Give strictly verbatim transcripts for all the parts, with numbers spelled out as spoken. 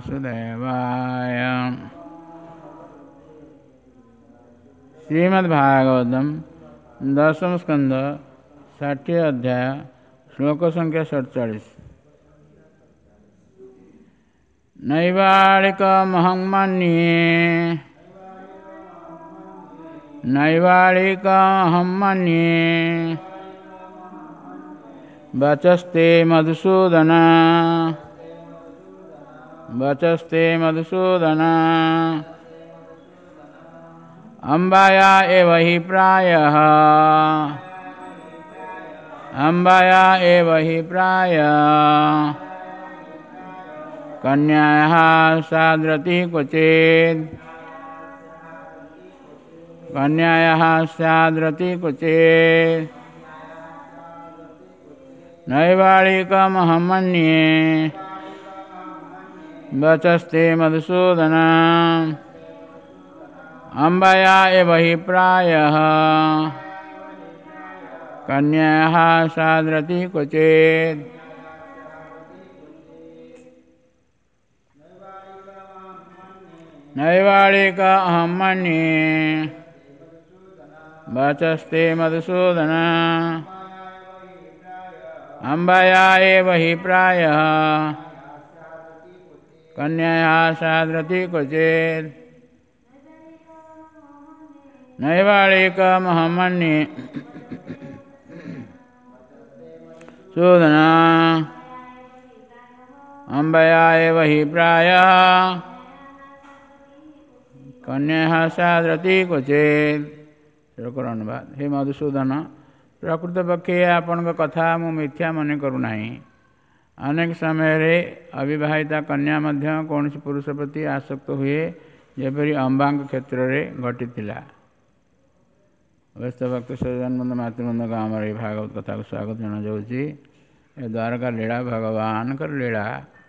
वासुदेवाय। श्रीमद्भागवतम दशम स्कंद षाठिय अध्याय श्लोक संख्या सड़चालीस। नैवालिकमहं मन्ये नैवालिकमहं मन्ये वचस्ते मधुसूदन वचस्ते मधुसूदन अम्बाया एव हि प्रायः अम्बाया एव हि प्रायः कन्यायाः स्याद्रतिः क्वचित् कन्यायाः स्याद्रतिः क्वचित् नैवालिकमहं मन्ये वचस्ते मधुसूदन अम्बाया एव हि प्रायः कन्यायाः स्याद्रतिः क्वचित् नैवालिकमहं मन्ये वचस्ते मधुसूदन अम्बाया एव हि प्रायः कन्यायाः स्याद्रतिः क्वचित् नैवालिकमहं मन्ये सूदन अम्बाया एव हि प्रायः कन्यायाः स्याद्रतिः क्वचित्। अनुवाद। हे मधुसूदन, प्रकृत पक्षे आपण कथा मु मिथ्या मन करूना। अनेक समय अविवाहिता कन्या मध्य कौन पुरुष प्रति आसक्त हुए जेपरी अंबा क्षेत्र में घटी। व्यस्त भक्त सज्जनबंद मातृबंद का आम ये भागवत कथा को स्वागत जना जाऊँगी। द्वारका लीला भगवान कर लीला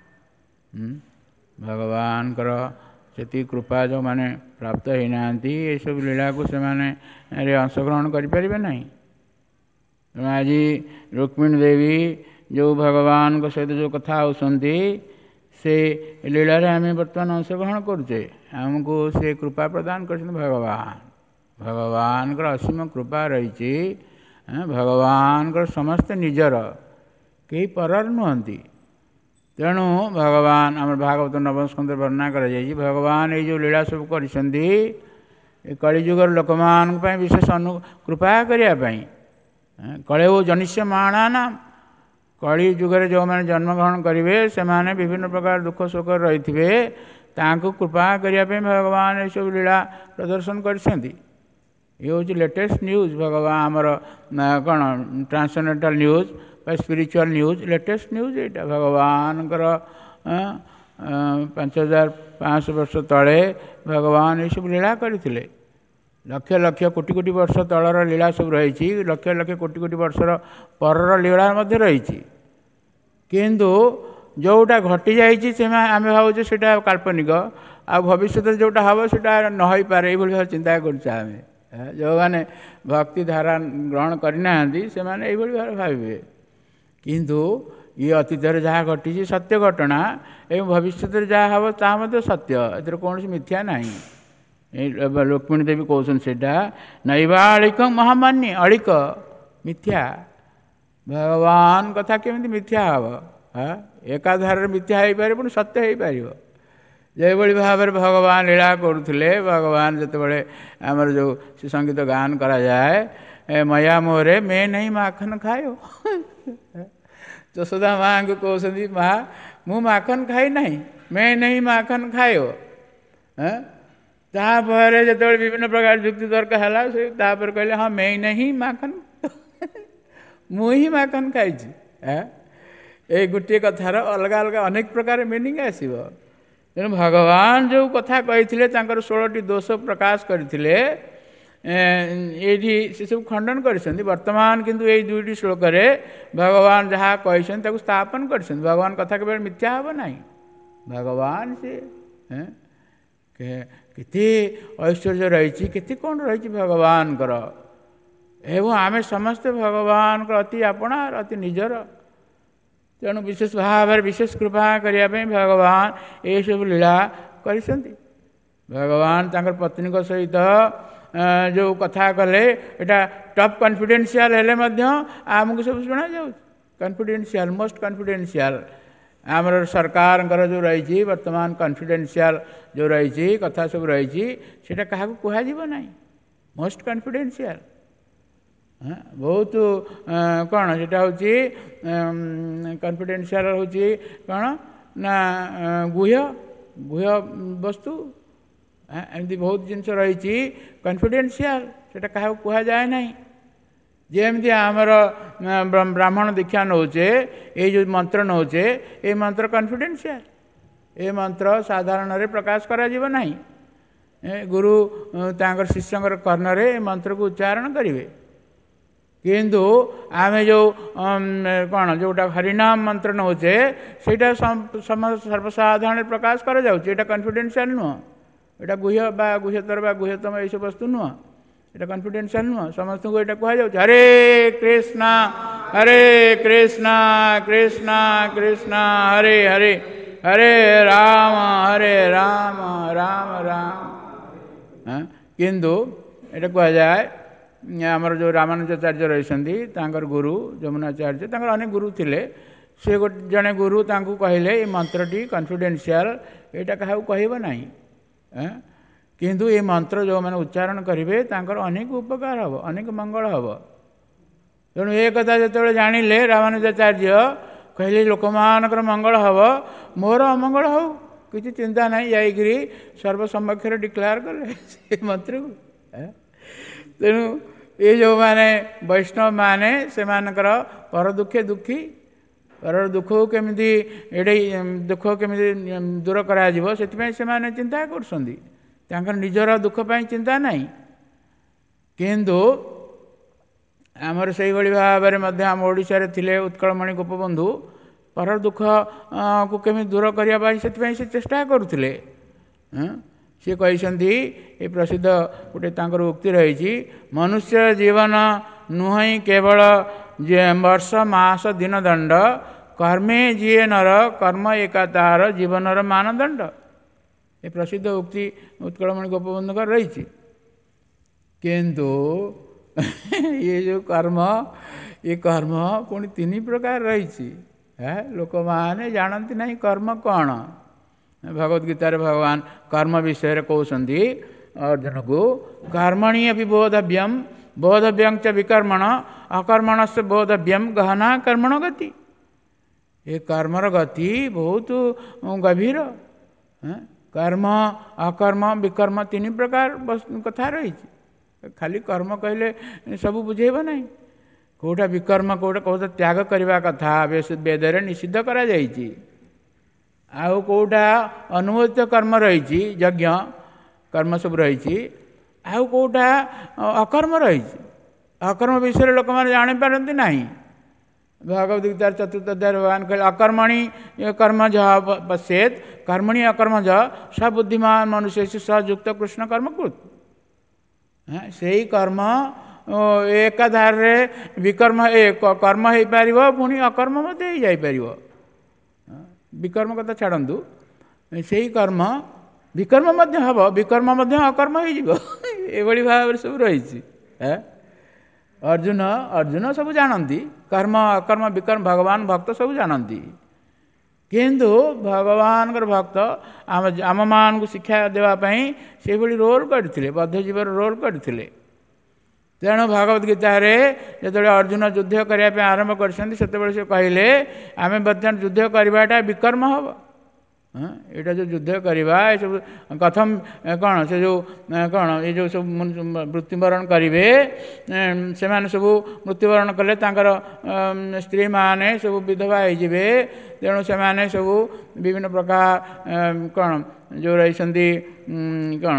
भगवान कर से कृपा जो माने प्राप्त होना ये सब लीला को से अंशग्रहण करें ना। आज रुक्मिणी देवी जो भगवान को सहित जो कथा होती से लीला रे आम बर्तमान अंशग्रहण करुचे। आमको से कृपा प्रदान कर भगवान भगवान का असीम कृपा रही। भगवान का समस्त निजर कई परर नुहति। तेणु भगवान आम भागवत नवम स्कंद वर्णना कर भगवान ये जो लीला सब कर कलिजुगर लोक मान विशेष अनु कृपा करने कले वो जनिष्यमाणा नाम कली जुगरे जो मैंने जन्मग्रहण करेंगे से माने विभिन्न प्रकार दुख शोक रही कृपा करने भगवान ये सब लीला प्रदर्शन कर। ये हूँ लेटेस्ट न्यूज भगवान आमर कौन transcendental news spiritual news latest news यहाँ भगवान पांच हजार पाँच वर्ष तले भगवान ये सब लीला करते। लक्ष लक्ष कोटि कोटि वर्ष तलर लीला सब रही लक्ष लक्ष कोटि कोटि वर्षर परर लीला मध्य रही किंतु जोटा घटी जाए आम भावुचे से काल्पनिक आ भविष्य जोटा हम से न हो पारे ये चिंता करें। जो मैंने भक्ति धारा ग्रहण करना से भावे किंतु ये अतीत जहाँ घटी सत्य घटना एवं भविष्य जहाँ हम ता सत्य ए कौन मिथ्या ना। रुक्मिणी देवी कहते से नैवालिक महामान्य अलिक मिथ्या भगवान कथा केमी मिथ्या हम एकाधार मिथ्या हो पारे पुणी सत्य हो पार जो भाव में भगवान लीला करुले। भगवान जिते आमर जो संगीत गान करा जाए मया मोहरे मैं नहीं माखन खायो यशोदा माँ को कहते माँ मु माखन खाई ना मैं नहीं माखन खायो। तापर जो विभिन्न प्रकार युक्ति तर्क है से कहले हाँ मैं नहीं माखन मु ही माखन खाई। ये गोटे कथार अलग अलग अनेक प्रकार मीनिंग आसो। तेणु भगवान जो कथा कही षोलटी दोष प्रकाश करते ये से सब खंडन कर वर्तमान किंतु ये दुईटी श्लोक भगवान जहाँ कही स्थापन कर भगवान कथा केवल मिथ्या हम ना। भगवान से केते ऐश्वर्य रही केते कौन रही भगवान कर एवं आमे समस्ते भगवान अति अपना अति निजर ତେଣୁ ବିଶେଷ ଭାବରେ ବିଶେଷ କୃପା କରିବା ପାଇଁ ଭଗବାନ ଏସବୁ ଲୀଳା କରିଛନ୍ତି। ଭଗବାନ ତାଙ୍କର ପତ୍ନୀଙ୍କ ସହିତ ଯେଉଁ କଥା କଲେ ଏଇଟା ଟପ୍ କନଫିଡେନ୍ସିଆଲ ହେଲେ ମଧ୍ୟ ଆମକୁ ସବୁ ଶୁଣାଯାଉଛି। କନଫିଡେନ୍ସିଆଲ ମୋଷ୍ଟ କନଫିଡେନ୍ସିଆଲ ଆମର ସରକାରଙ୍କର ଯେଉଁ ରହିଛି ବର୍ତ୍ତମାନ କନଫିଡେନ୍ସିଆଲ ଯେଉଁ ରହିଛି କଥା ସବୁ ରହିଛି ସେଇଟା କାହାକୁ କୁହାଯିବ ନାହିଁ। ମୋଷ୍ଟ କନଫିଡେନ୍ସିଆଲ ବହୁତ କ'ଣ ସେଟା ହେଉଛି କନଫିଡେନ୍ସିଆଲ ହେଉଛି କ'ଣ ନା ଗୁହ୍ୟ ଗୁହ୍ୟ ବସ୍ତୁ ଏମିତି ବହୁତ ଜିନିଷ ରହିଛି କନଫିଡେନ୍ସିଆଲ ସେଇଟା କାହାକୁ କୁହାଯାଏ ନାହିଁ। ଯେମିତି ଆମର ବ୍ରାହ୍ମଣ ଦୀକ୍ଷା ନେଉଛେ ଏଇ ଯେଉଁ ମନ୍ତ୍ର ନେଉଛେ ଏଇ ମନ୍ତ୍ର କନଫିଡେନ୍ସିଆଲ ଏ ମନ୍ତ୍ର ସାଧାରଣରେ ପ୍ରକାଶ କରାଯିବ ନାହିଁ। ଗୁରୁ ତାଙ୍କର ଶିଷ୍ୟଙ୍କର କର୍ଣ୍ଣରେ ଏ ମନ୍ତ୍ରକୁ ଉଚ୍ଚାରଣ କରିବେ। କିନ୍ତୁ ଆମେ ଯେଉଁ କ'ଣ ଯେଉଁଟା ହରିନାମ ମନ୍ତ୍ର ନେଉଛେ ସେଇଟା ସର୍ବସାଧାରଣରେ ପ୍ରକାଶ କରାଯାଉଛି। ଏଇଟା କନଫିଡେନ୍ସିଆଲ ନୁହଁ। ଏଇଟା ଗୁହ୍ୟ ବା ଗୁହ୍ୟତର ବା ଗୁହ୍ୟତମ ଏଇସବୁ ବସ୍ତୁ ନୁହଁ। ଏଇଟା କନଫିଡେନ୍ସିଆଲ ନୁହଁ। ସମସ୍ତଙ୍କୁ ଏଇଟା କୁହାଯାଉଛି ହରେ କୃଷ୍ଣ ହରେ କୃଷ୍ଣ କୃଷ୍ଣ କୃଷ୍ଣ ହରେ ହରେ ହରେ ରାମ ହରେ ରାମ ରାମ ରାମ। କିନ୍ତୁ ଏଇଟା କୁହାଯାଏ ଆମର ଯେଉଁ ରାମାନୁଜାଚାର୍ଯ୍ୟ ରହିଛନ୍ତି ତାଙ୍କର ଗୁରୁ ଯମୁନାଚାର୍ଯ୍ୟ ତାଙ୍କର ଅନେକ ଗୁରୁ ଥିଲେ। ସେ ଗୋଟେ ଜଣେ ଗୁରୁ ତାଙ୍କୁ କହିଲେ ଏ ମନ୍ତ୍ରଟି କନଫିଡେନ୍ସିଆଲ ଏଇଟା କାହାକୁ କହିବ ନାହିଁ। କିନ୍ତୁ ଏ ମନ୍ତ୍ର ଯେଉଁମାନେ ଉଚ୍ଚାରଣ କରିବେ ତାଙ୍କର ଅନେକ ଉପକାର ହେବ ଅନେକ ମଙ୍ଗଳ ହେବ। ତେଣୁ ଏ କଥା ଯେତେବେଳେ ଜାଣିଲେ ରାମାନୁଜାଚାର୍ଯ୍ୟ କହିଲେ ଲୋକମାନଙ୍କର ମଙ୍ଗଳ ହେବ ମୋର ଅମଙ୍ଗଳ ହେଉ କିଛି ଚିନ୍ତା ନାହିଁ ଯାଇକିରି ସର୍ବସମକ୍ଷରେ ଡିକ୍ଲେୟାର କଲେ ସେ ମନ୍ତ୍ରକୁ। ତେଣୁ ଏ ଯେଉଁମାନେ ବୈଷ୍ଣବ ମାନେ ସେମାନଙ୍କର ପର ଦୁଃଖେ ଦୁଃଖୀ ପରର ଦୁଃଖକୁ କେମିତି ଏଡ଼େଇ ଦୁଃଖ କେମିତି ଦୂର କରାଯିବ ସେଥିପାଇଁ ସେମାନେ ଚିନ୍ତା କରୁଛନ୍ତି। ତାଙ୍କର ନିଜର ଦୁଃଖ ପାଇଁ ଚିନ୍ତା ନାହିଁ। କିନ୍ତୁ ଆମର ସେଇଭଳି ଭାବରେ ମଧ୍ୟ ଆମ ଓଡ଼ିଶାରେ ଥିଲେ ଉତ୍କଳମଣି ଗୋପବନ୍ଧୁ ପର ଦୁଃଖକୁ କେମିତି ଦୂର କରିବା ପାଇଁ ସେଥିପାଇଁ ସେ ଚେଷ୍ଟା କରୁଥିଲେ। ସେ କହିଛନ୍ତି ଏ ପ୍ରସିଦ୍ଧ ଗୋଟେ ତାଙ୍କର ଉକ୍ତି ରହିଛି ମନୁଷ୍ୟ ଜୀବନ ନୁହେଁ କେବଳ ବର୍ଷ ମାସ ଦିନ ଦଣ୍ଡ କର୍ମେ ଯିଏ ନର କର୍ମ ଏକା ତାହାର ଜୀବନର ମାନଦଣ୍ଡ। ଏ ପ୍ରସିଦ୍ଧ ଉକ୍ତି ଉତ୍କଳମଣି ଗୋପବନ୍ଧୁଙ୍କର ରହିଛି। କିନ୍ତୁ ଇଏ ଯେଉଁ କର୍ମ ଏ କର୍ମ ପୁଣି ତିନି ପ୍ରକାର ରହିଛି। ଲୋକମାନେ ଜାଣନ୍ତି ନାହିଁ କର୍ମ କ'ଣ। ଭଗବତ ଗୀତାରେ ଭଗବାନ କର୍ମ ବିଷୟରେ କହୁଛନ୍ତି ଅର୍ଜୁନକୁ କର୍ମଣି ଅପି ବୋଧବ୍ୟମ୍ ବୋଧବ୍ୟଂ ଚ ବିକର୍ମଣ ଅକର୍ମଣସ୍ୟ ବୋଧବ୍ୟମ୍ ଗହନା କର୍ମଣ ଗତି। ଏ କର୍ମର ଗତି ବହୁତ ଗଭୀର। କର୍ମ ଅକର୍ମ ବିକର୍ମ ତିନି ପ୍ରକାର କଥା ରହିଛି। ଖାଲି କର୍ମ କହିଲେ ସବୁ ବୁଝେଇବ ନାହିଁ। କେଉଁଟା ବିକର୍ମ କେଉଁଟା କେଉଁଟା ତ୍ୟାଗ କରିବା କଥା ବେଦରେ ନିଷିଦ୍ଧ କରାଯାଇଛି। ଆଉ କେଉଁଟା ଅନୁମୋଦିତ କର୍ମ ରହିଛି ଯଜ୍ଞ କର୍ମ ସବୁ ରହିଛି। ଆଉ କେଉଁଟା ଅକର୍ମ ରହିଛି। ଅକର୍ମ ବିଷୟରେ ଲୋକମାନେ ଜାଣିପାରନ୍ତି ନାହିଁ। ଭଗବତ ଗୀତାର ଚତୁର୍ଥ ଅଧ୍ୟାୟରେ ଭଗବାନ କହିଲେ ଅକର୍ମଣି କର୍ମଜ ପଶ୍ୟେତ୍ କର୍ମଣି ଅକର୍ମଜ ସ ବୁଦ୍ଧିମାନ ମନୁଷ୍ୟ ସଯୁକ୍ତ କୃଷ୍ଣ କର୍ମକୃତ। ସେଇ କର୍ମ ଏକାଧାରରେ ବିକର୍ମ କର୍ମ ହେଇପାରିବ ପୁଣି ଅକର୍ମ ମଧ୍ୟ ହେଇଯାଇପାରିବ। ବିକର୍ମ କଥା ଛାଡ଼ନ୍ତୁ ସେଇ କର୍ମ ବିକର୍ମ ମଧ୍ୟ ହେବ ବିକର୍ମ ମଧ୍ୟ ଅକର୍ମ ହେଇଯିବ। ଏଭଳି ଭାବରେ ସବୁ ରହିଛି। ଅର୍ଜୁନ ଅର୍ଜୁନ ସବୁ ଜାଣନ୍ତି କର୍ମ ଅକର୍ମ ବିକର୍ମ ଭଗବାନ ଭକ୍ତ ସବୁ ଜାଣନ୍ତି। କିନ୍ତୁ ଭଗବାନଙ୍କର ଭକ୍ତ ଆମ ଆମମାନଙ୍କୁ ଶିକ୍ଷା ଦେବା ପାଇଁ ସେଭଳି ରୋଲ୍ କରିଥିଲେ ବଦ୍ଧଜୀବର ରୋଲ୍ କରିଥିଲେ। ତେଣୁ ଭଗବତ ଗୀତାରେ ଯେତେବେଳେ ଅର୍ଜୁନ ଯୁଦ୍ଧ କରିବା ପାଇଁ ଆରମ୍ଭ କରିଛନ୍ତି ସେତେବେଳେ ସେ କହିଲେ ଆମେ ବର୍ତ୍ତମାନ ଯୁଦ୍ଧ କରିବାଟା ବିକର୍ମ ହେବ। ଏଇଟା ଯେଉଁ ଯୁଦ୍ଧ କରିବା ଏସବୁ କଥମ କ'ଣ ସେ ଯେଉଁ କ'ଣ ଏ ଯେଉଁ ସବୁ ମୃତ୍ୟୁବରଣ କରିବେ ସେମାନେ ସବୁ ମୃତ୍ୟୁବରଣ କଲେ ତାଙ୍କର ସ୍ତ୍ରୀମାନେ ସବୁ ବିଧବା ହେଇଯିବେ। ତେଣୁ ସେମାନେ ସବୁ ବିଭିନ୍ନ ପ୍ରକାର କ'ଣ ଯେଉଁ ରହିଛନ୍ତି କ'ଣ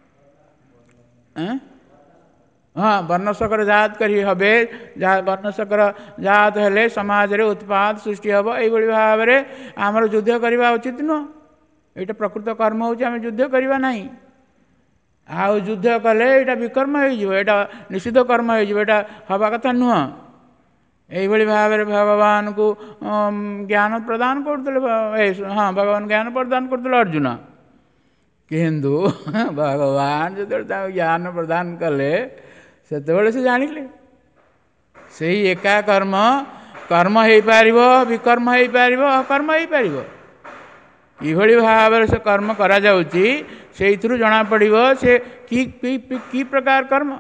ହଁ ବର୍ଣ୍ଣଶକର ଜାତ କରି ହେବେ। ଯାହା ବର୍ଣ୍ଣଶକର ଜାତ ହେଲେ ସମାଜରେ ଉତ୍ପାତ ସୃଷ୍ଟି ହେବ। ଏଇଭଳି ଭାବରେ ଆମର ଯୁଦ୍ଧ କରିବା ଉଚିତ ନୁହଁ। ଏଇଟା ପ୍ରକୃତ କର୍ମ ହେଉଛି ଆମେ ଯୁଦ୍ଧ କରିବା ନାହିଁ। ଆଉ ଯୁଦ୍ଧ କଲେ ଏଇଟା ବିକର୍ମ ହେଇଯିବ। ଏଇଟା ନିଷିଦ୍ଧ କର୍ମ ହେଇଯିବ। ଏଇଟା ହେବା କଥା ନୁହଁ। এইଭଳି ଭାବରେ ଭଗବାନଙ୍କୁ ଜ୍ଞାନ ପ୍ରଦାନ କରୁଥିଲେ। ହଁ, ଭଗବାନ ଜ୍ଞାନ ପ୍ରଦାନ କରୁଥିଲେ ଅର୍ଜୁନ। କିନ୍ତୁ ଭଗବାନ ଯେତେବେଳେ ତାଙ୍କୁ ଜ୍ଞାନ ପ୍ରଦାନ କଲେ ସେତେବେଳେ ସେ ଜାଣିଲେ ସେଇ ଏକା କର୍ମ କର୍ମ ହେଇପାରିବ, ବିକର୍ମ ହେଇପାରିବ, ଅକର୍ମ ହେଇପାରିବ। ଏଭଳି ଭାବରେ ସେ କର୍ମ କରାଯାଉଛି, ସେଇଥିରୁ ଜଣାପଡ଼ିବ ସେ କି କି ପ୍ରକାର କର୍ମ।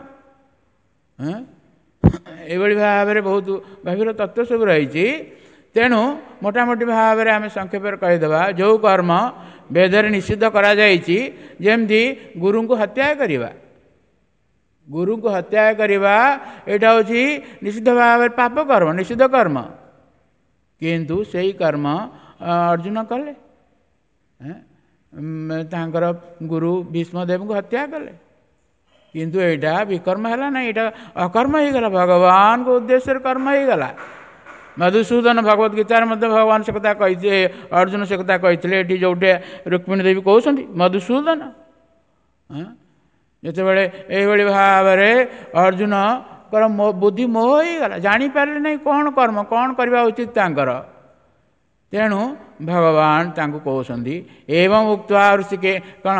ଏଭଳି ଭାବରେ ବହୁତ ଗଭୀର ତତ୍ତ୍ୱ ସବୁ ରହିଛି। ତେଣୁ ମୋଟାମୋଟି ଭାବରେ ଆମେ ସଂକ୍ଷେପରେ କହିଦେବା, ଯେଉଁ କର୍ମ ବେଦରେ ନିଷିଦ୍ଧ କରାଯାଇଛି, ଯେମିତି ଗୁରୁଙ୍କୁ ହତ୍ୟା କରିବା। ଗୁରୁଙ୍କୁ ହତ୍ୟା କରିବା ଏଇଟା ହେଉଛି ନିଷିଦ୍ଧ ଭାବରେ ପାପ କର୍ମ, ନିଷିଦ୍ଧ କର୍ମ। କିନ୍ତୁ ସେଇ କର୍ମ ଅର୍ଜୁନ କଲେ। ତାଙ୍କର ଗୁରୁ ଭୀଷ୍ମଦେବଙ୍କୁ ହତ୍ୟା କଲେ। କିନ୍ତୁ ଏଇଟା ବିକର୍ମ ହେଲା ନାହିଁ, ଏଇଟା ଅକର୍ମ ହେଇଗଲା, ଭଗବାନଙ୍କ ଉଦ୍ଦେଶ୍ୟରେ କର୍ମ ହେଇଗଲା। ମଧୁସୂଦନ ଭଗବତ ଗୀତାରେ ମଧ୍ୟ ଭଗବାନ ସେ କଥା କହିଥିଲେ, ଅର୍ଜୁନ ସେ କଥା କହିଥିଲେ। ଏଠି ଯେଉଁଠି ରୁକ୍ମିଣୀ ଦେବୀ କହୁଛନ୍ତି ମଧୁସୂଦନ। ଯେତେବେଳେ ଏଇଭଳି ଭାବରେ ଅର୍ଜୁନଙ୍କର ବୁଦ୍ଧି ମୋହ ହେଇଗଲା, ଜାଣିପାରିଲେ ନାହିଁ କ'ଣ କର୍ମ, କ'ଣ କରିବା ଉଚିତ ତାଙ୍କର। ତେଣୁ ଭଗବାନ ତାଙ୍କୁ କହୁଛନ୍ତି ଏବଂ ଉକ୍ତ୍ୱା ଋଷିକେ କ'ଣ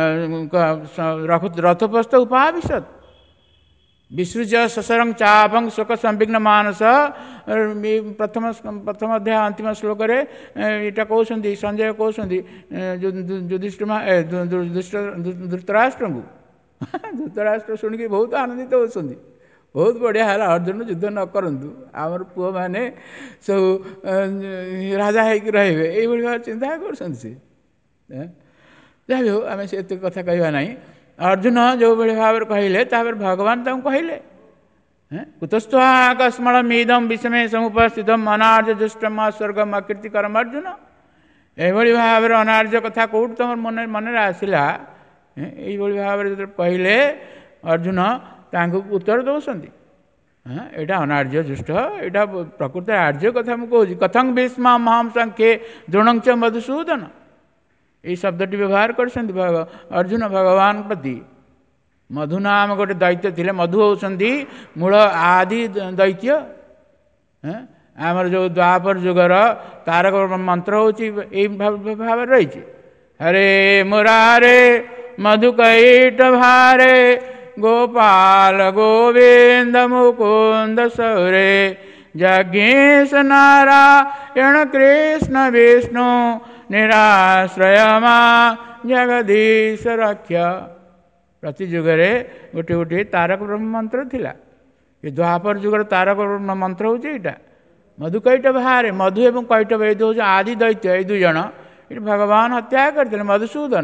ରଥୋପସ୍ଥ ଉପାବିଶତ୍ ବିସୃଜ୍ୟ ଶଶରଂ ଚାପଂ ଶୋକ ସଂବିଘ୍ନ ମାନସ। ପ୍ରଥମ ପ୍ରଥମ ଅଧ୍ୟାୟ ଅନ୍ତିମ ଶ୍ଲୋକରେ ଏଇଟା କହୁଛନ୍ତି, ସଞ୍ଜୟ କହୁଛନ୍ତି ଯୁଧିଷ୍ଠିର ଧୃତରାଷ୍ଟ୍ରଙ୍କୁ। ଧୃତରାଷ୍ଟ୍ର ଶୁଣିକି ବହୁତ ଆନନ୍ଦିତ ହେଉଛନ୍ତି, ବହୁତ ବଢ଼ିଆ ହେଲା, ଅର୍ଜୁନ ଯୁଦ୍ଧ ନ କରନ୍ତୁ, ଆମର ପୁଅମାନେ ସବୁ ରାଜା ହେଇକି ରହିବେ, ଏଇଭଳି ଭାବରେ ଚିନ୍ତା କରୁଛନ୍ତି ସେ। ଯାହା ବି ହଉ, ଆମେ ସେ ଏତେ କଥା କହିବା ନାହିଁ। ଅର୍ଜୁନ ଯେଉଁଭଳି ଭାବରେ କହିଲେ, ତାପରେ ଭଗବାନ ତାଙ୍କୁ କହିଲେ କୁତସ୍ତ୍ୱାକସ୍ମଳମିଦଂ ବିଷମେ ସମୁପସ୍ଥିତମ୍ ଅନାର୍ଯ୍ୟ ଦୁଷ୍ଟମ ସ୍ୱର୍ଗମ୍ ଅକୀର୍ତ୍ତିକରମ୍। ଅର୍ଜୁନ, ଏଭଳି ଭାବରେ ଅନାର୍ଯ୍ୟ କଥା କେଉଁଠି ତୁମର ମନେ ମନରେ ଆସିଲା? ଏଇଭଳି ଭାବରେ ଯେତେବେଳେ କହିଲେ ଅର୍ଜୁନ ତାଙ୍କୁ ଉତ୍ତର ଦେଉଛନ୍ତି, ଏଇଟା ଅନାର୍ଯ୍ୟ ଦୁଷ୍ଟ, ଏଇଟା ପ୍ରକୃତରେ ଆର୍ଯ୍ୟ କଥା ମୁଁ କହୁଛି। କଥଂ ଭୀଷ୍ମ ମହଂ ସଂଖ୍ୟେ ଦ୍ରୋଣଞ୍ଚ ମଧୁସୂଦନ, ଏଇ ଶବ୍ଦଟି ବ୍ୟବହାର କରିଛନ୍ତି ଅର୍ଜୁନ ଭଗବାନଙ୍କ ପ୍ରତି। ମଧୁ ନାମ ଗୋଟେ ଦୈତ୍ୟ ଥିଲେ, ମଧୁ ହେଉଛନ୍ତି ମୂଳ ଆଦି ଦୈତ୍ୟ। ଆମର ଯେଉଁ ଦ୍ୱାପର ଯୁଗର ତାରକ ମନ୍ତ୍ର ହେଉଛି ଏଇ ଭାବରେ ରହିଛି, ହରେ ମୁରାରେ ମଧୁକୈଟ ଭାରେ ଗୋପାଳ ଗୋବିନ୍ଦ ମୁକୁନ୍ଦ ସୌରେ ଯଜ୍ଞେଶ ନାରାୟଣ କୃଷ୍ଣ ବିଷ୍ଣୁ ନିରାଶ୍ରୟ ମା ଜଗଦୀଶ ରକ୍ଷ। ପ୍ରତି ଯୁଗରେ ଗୋଟିଏ ଗୋଟିଏ ତାରକ ବ୍ରହ୍ମ ମନ୍ତ୍ର ଥିଲା। ଏ ଦ୍ୱାପର ଯୁଗର ତାରକ ବ୍ରହ୍ମ ମନ୍ତ୍ର ହେଉଛି ଏଇଟା, ମଧୁକୈଟ ବାହାରେ। ମଧୁ ଏବଂ କୈଟବ ଏଇ ଦୁଇ ହେଉଛି ଆଦି ଦୈତ୍ୟ, ଏଇ ଦୁଇ ଜଣ ଏଠି ଭଗବାନ ହତ୍ୟା କରିଥିଲେ, ମଧୁସୂଦନ।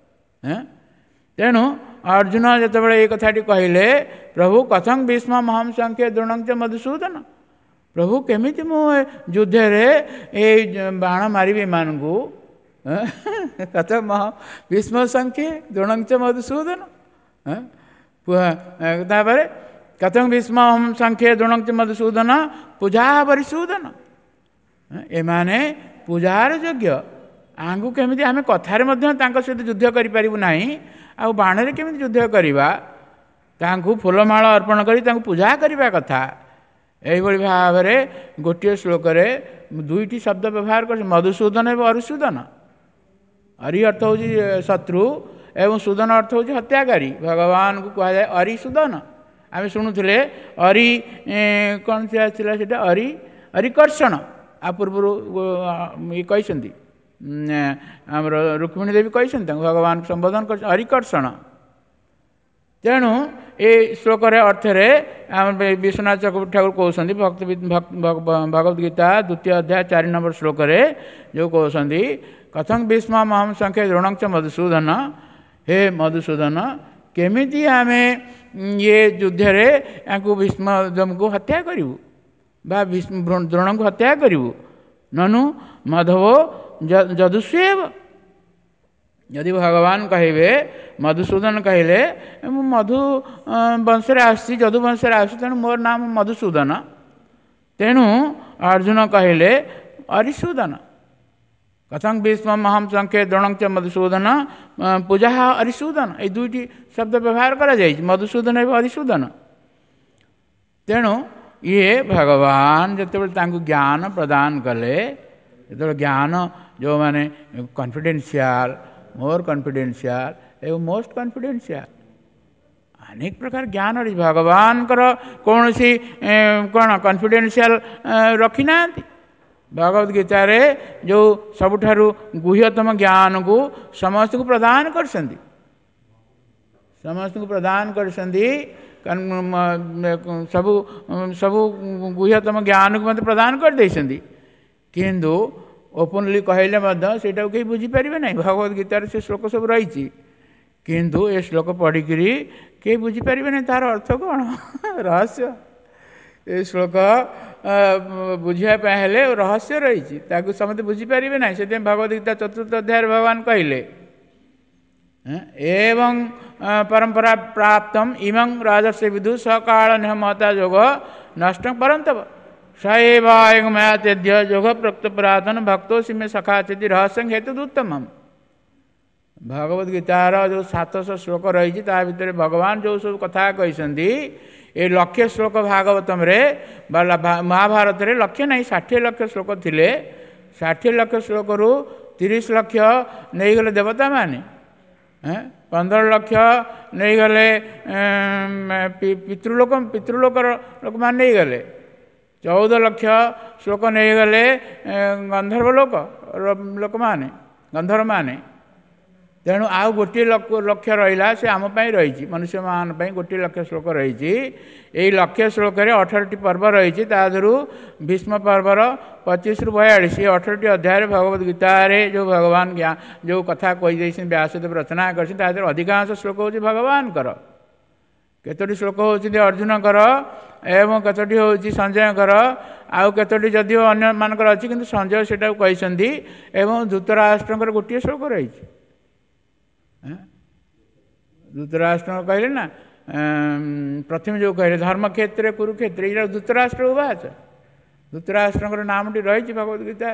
ତେଣୁ ଅର୍ଜୁନ ଯେତେବେଳେ ଏଇ କଥାଟି କହିଲେ, ପ୍ରଭୁ କଥଂ ଭୀଷ୍ମ ମହଂ ସଂଖ୍ୟେ ଦ୍ରୋଣଞ୍ଚ ମଧୁସୂଦନ, ପ୍ରଭୁ କେମିତି ମୁଁ ଯୁଦ୍ଧରେ ଏଇ ବାଣ ମାରିବି ଏମାନଙ୍କୁ? କଥଂ ମହ ଭୀଷ୍ମ ସଂଖ୍ୟେ ଦ୍ରୋଣଞ୍ଚ ମଧୁସୂଦନ। ତାପରେ କଥଂ ଭୀଷ୍ମ ସଂଖ୍ୟେ ଦ୍ରୋଣଞ୍ଚ ମଧୁସୂଦନ ପୂଜା ପରିଶୂଦନ, ଏମାନେ ପୂଜାର ଯୋଗ୍ୟ। ଆଙ୍କୁ କେମିତି ଆମେ କଥାରେ ମଧ୍ୟ ତାଙ୍କ ସହିତ ଯୁଦ୍ଧ କରିପାରିବୁ ନାହିଁ, ଆଉ ବାଣରେ କେମିତି ଯୁଦ୍ଧ କରିବା? ତାଙ୍କୁ ଫୁଲମାଳ ଅର୍ପଣ କରି ତାଙ୍କୁ ପୂଜା କରିବା କଥା। ଏଇଭଳି ଭାବରେ ଗୋଟିଏ ଶ୍ଲୋକରେ ଦୁଇଟି ଶବ୍ଦ ବ୍ୟବହାର କରୁଛି, ମଧୁସୂଦନ ଏବଂ ଅରିସୂଦନ। ଅରି ଅର୍ଥ ହେଉଛି ଶତ୍ରୁ ଏବଂ ସୂଦନ ଅର୍ଥ ହେଉଛି ହତ୍ୟାକାରୀ। ଭଗବାନଙ୍କୁ କୁହାଯାଏ ଅରିସୂଦନ। ଆମେ ଶୁଣୁଥିଲେ ଅରି କ'ଣ ଥିଲା ସେଇଟା, ଅରି ଅରିକର୍ଷଣ। ଆ ପୂର୍ବରୁ ଇଏ କହିଛନ୍ତି, ଆମର ରୁକ୍ମିଣୀ ଦେବୀ କହିଛନ୍ତି, ତାଙ୍କୁ ଭଗବାନଙ୍କୁ ସମ୍ବୋଧନ କରିଛନ୍ତି ଅରିକର୍ଷଣ। ତେଣୁ ଏ ଶ୍ଲୋକରେ ଅର୍ଥରେ ଆମର ବିଶ୍ୱନାଥ ଚକ୍ରବର୍ତ୍ତୀ ଠାକୁର କହୁଛନ୍ତି, ଭକ୍ତି ଭଗବତ ଗୀତା ଦ୍ୱିତୀୟ ଅଧ୍ୟାୟ ଚାରି ନମ୍ବର ଶ୍ଲୋକରେ ଯେଉଁ କହୁଛନ୍ତି, କଥଂ ଭୀଷ୍ମ ମହଂ ସଂଖ୍ୟେ ଦ୍ରୋଣଞ୍ଚ ମଧୁସୂଦନ, ହେ ମଧୁସୂଦନ, କେମିତି ଆମେ ଇଏ ଯୁଦ୍ଧରେ ୟାଙ୍କୁ ଭୀଷ୍ମକୁ ହତ୍ୟା କରିବୁ ବା ଦ୍ରୋଣଙ୍କୁ ହତ୍ୟା କରିବୁ? ନନୁ ମଧବ ଯଦୁଷ୍ୟେବ। ଯଦି ଭଗବାନ କହିବେ, ମଧୁସୂଦନ କହିଲେ ମୁଁ ମଧୁ ବଂଶରେ ଆସିଛି, ଯଦୁ ବଂଶରେ ଆସିଛି, ତେଣୁ ମୋର ନାମ ମଧୁସୂଦନ। ତେଣୁ ଅର୍ଜୁନ କହିଲେ ଅରିସୂଦନ। କଥଂ ଭୀଷ୍ମ ମହଂ ସଂଖ୍ୟେ ଦ୍ରୋଣଞ୍ଚ ମଧୁସୂଦନ ପୂଜା ଅରିସୂଦନ, ଏଇ ଦୁଇଟି ଶବ୍ଦ ବ୍ୟବହାର କରାଯାଇଛି, ମଧୁସୂଦନ ଏବଂ ଅରିସୂଦନ। ତେଣୁ ये भगवान जो ज्ञान प्रदान कले जो ज्ञान जो माने कॉन्फिडेंशियल मोर कॉन्फिडेंशियल एवं मोस्ट कॉन्फिडेंशियल अनेक प्रकार ज्ञान रही भगवान कौन सी कौन कॉन्फिडेंशियल रखी ना भगवद गीता रे जो सबुठारु गुह्यतम ज्ञान को समस्त को प्रदान कर समस्त को प्रदान कर सबु सबु गुह्यतम ज्ञान को मत प्रदान कर दे किंतु ओपनली कहले से कहीं बुझीपारे ना भगवद गीतार से श्लोक सब रही किंतु ये श्लोक पढ़िकी कहीं बुझीपारे ना तार अर्थ कौन रहस्य ये श्लोक बुझापी हेले रहस्य रही समस्त बुझीपारे ना से भगवद गीता चतुर्थ अध्याय भगवान कहले एवं परंपरा प्राप्त इमं राजस्य विदु सकाल महता जोग नष्ट परंतव सएवायमया तेद्य जोग प्रक्त पुरातन भक्तो सिमे सखा चेति रहस्य हेतु उत्तम भगवद गीतार जो सात सौ श्लोक रही भितर भगवान जो सब कथा कहते ये लक्ष्य श्लोक भागवतम रे महाभारत रे लक्ष्य नहीं षाठी लक्ष श्लोक थिले षाठी लक्ष श्लोक रु तीस लक्ष नहीं गले देवता माने पंद्रह लक्ष नहीं गले पितृलोक पितृलोक लोक मान नहीं गले चौदह लक्ष श्लोक नहीं गले गंधर्व लोक लोक माने गंधर्व माने तेणु आउ गोटे लक्ष्य रहा से आम रही मनुष्य मान गोटे लक्ष्य श्लोक रही यही लक्ष्य श्लोक अठारह पर्व रही तादू भीष्म पर्वर पच्चीस रु बयालीस अठारह अध्याय भगवद गीता जो भगवान ज्ञान जो कथा कही व्यासदेव रचना कर अधिकांश श्लोक हूँ भगवान कर केतोटी श्लोक होती अर्जुन कर एवं केतोटी हूँ संजय कर आउ केतोटी जदिव अन्य मानकर अच्छी किंतु संजय से कहते एवं धृतराष्ट्र गोटे श्लोक रही धृतराष्ट्र कहले ना प्रथम जो कहले धर्म क्षेत्र कुरुक्षेत्र ये धृतराष्ट्र उवाच धृतराष्ट्र नामटी रही भगवद गीता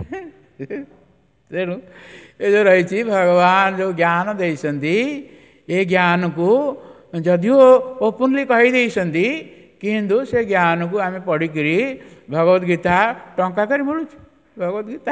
तेणु ये जो रही भगवान जो ज्ञान देते ये ज्ञान को जदिव ओपनली कहीदे किंतु से ज्ञान को आम पढ़िक भगवद गीता टंका कर मिलूँ भगवद गीता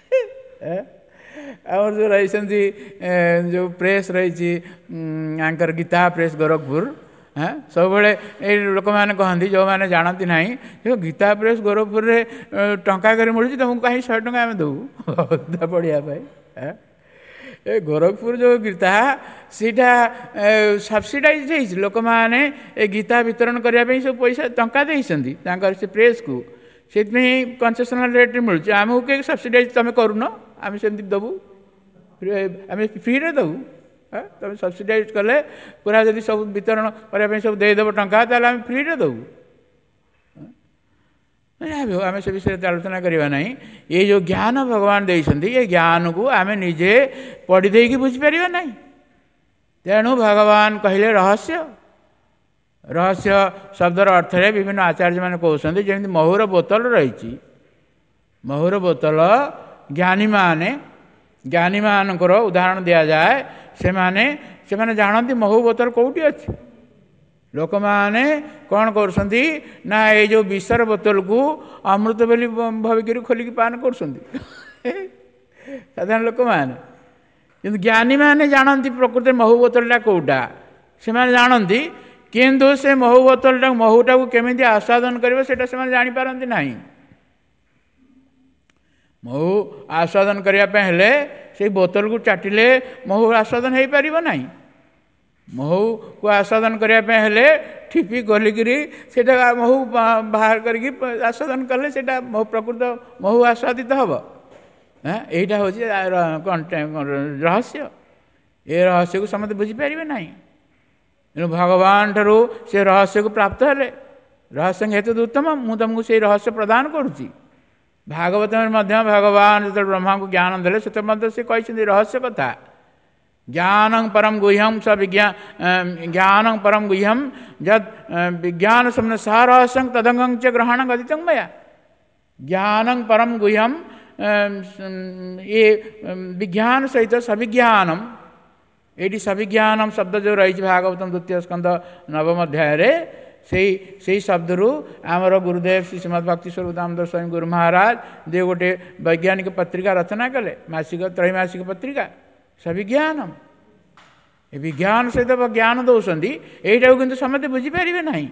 और जो रही जो प्रेस रही आंकर गीता प्रेस गोरखपुर हाँ सब ये लोक मैंने कहती जो मैंने जानती ना जो गीता प्रेस गोरखपुर रे टंका कर मिलूँ तुमको कहीं शहे टका आम देवु गीता पढ़ाई ए गोरखपुर जो गीता सीटा सब्सिडाइज लोक मैंने ए गीता वितरण करने सब पैसा टंका देती से प्रेस को से कनसेसनाल रेट मिलूँ आमको कहीं सब्सिडाइज तुम करूँ आम सेमती देवु आम फ्री रे देवु तुम सब्सिडाइज कले पूरा जब सब वितरण करने सब देदेव टंका ताल आम फ्री रे देवु आम से विषय आलोचना करवा ना ये जो ज्ञान भगवान देते ये ज्ञान को आम निजे पढ़ीदे बुझीपार ना तेणु भगवान कहले रहस्य रहस्य शब्दर अर्थ रे विभिन्न आचार्य मैंने कहते जमी महुर बोतल रही महुर बोतल ज्ञानी माने ज्ञानी मानकर उदाहरण दि जाए से माने से माने जानती महू बोतल कौटी अच्छी लोक मैंने कौन कर ना ये जो विषर बोतल को अमृत बोली भाविक खोलिकी पान कर साधारण लोक मैंने किंतु ज्ञानी माने जानती प्रकृत महू बोतलटा कौटा से माने जानती किंतु से महू बोतलटा महूटा को केमी आस्वादन करेंगे से जापारती ना महू आस्वादन करने हेले से बोतल को चाटिले महू आस्वादन हो पार ना महू को आस्वादन करने हेले ठिपी गलिकी से महू बाहर करके आस्वादन कले से महू प्रकृत महू आस्वादित हम हाँ यहीटा हूँ रहस्य ये रहस्य को समस्त बुझीपारे ना तेणु भगवान ठारू से रहस्य को प्राप्त हेले रहस्य हेतु उत्तम मुझे तुमको से रहस्य प्रदान करुच्ची भागवत में भगवान जो ब्रह्मा को ज्ञान देले से से कहते रहस्य कथा ज्ञान परम गुह्यम स विज्ञान ज्ञान परम गुह्यम जद विज्ञान समन सह रहस्य तदंग च ग्रहण गदित मया ज्ञान परम गुह्यम ये विज्ञान सहित सविज्ञानम ये सविज्ञानम शब्द जो रही भागवतम द्वितीय स्कंद नवम अध्याय ସେଇ ସେଇ ଶବ୍ଦରୁ ଆମର ଗୁରୁଦେବ ଶ୍ରୀ ଶ୍ରୀମଦ୍ ଭକ୍ତି ସ୍ୱରୂପ ଦାମୋଦର ସ୍ୱାମୀ ଗୁରୁ ମହାରାଜ ଯେ ଗୋଟେ ବୈଜ୍ଞାନିକ ପତ୍ରିକା ରଚନା କଲେ, ମାସିକ ତ୍ରୈମାସିକ ପତ୍ରିକା ସବିଜ୍ଞାନ। ଏ ବିଜ୍ଞାନ ସହିତ ଜ୍ଞାନ ଦେଉଛନ୍ତି, ଏଇଟାକୁ କିନ୍ତୁ ସମସ୍ତେ ବୁଝିପାରିବେ ନାହିଁ।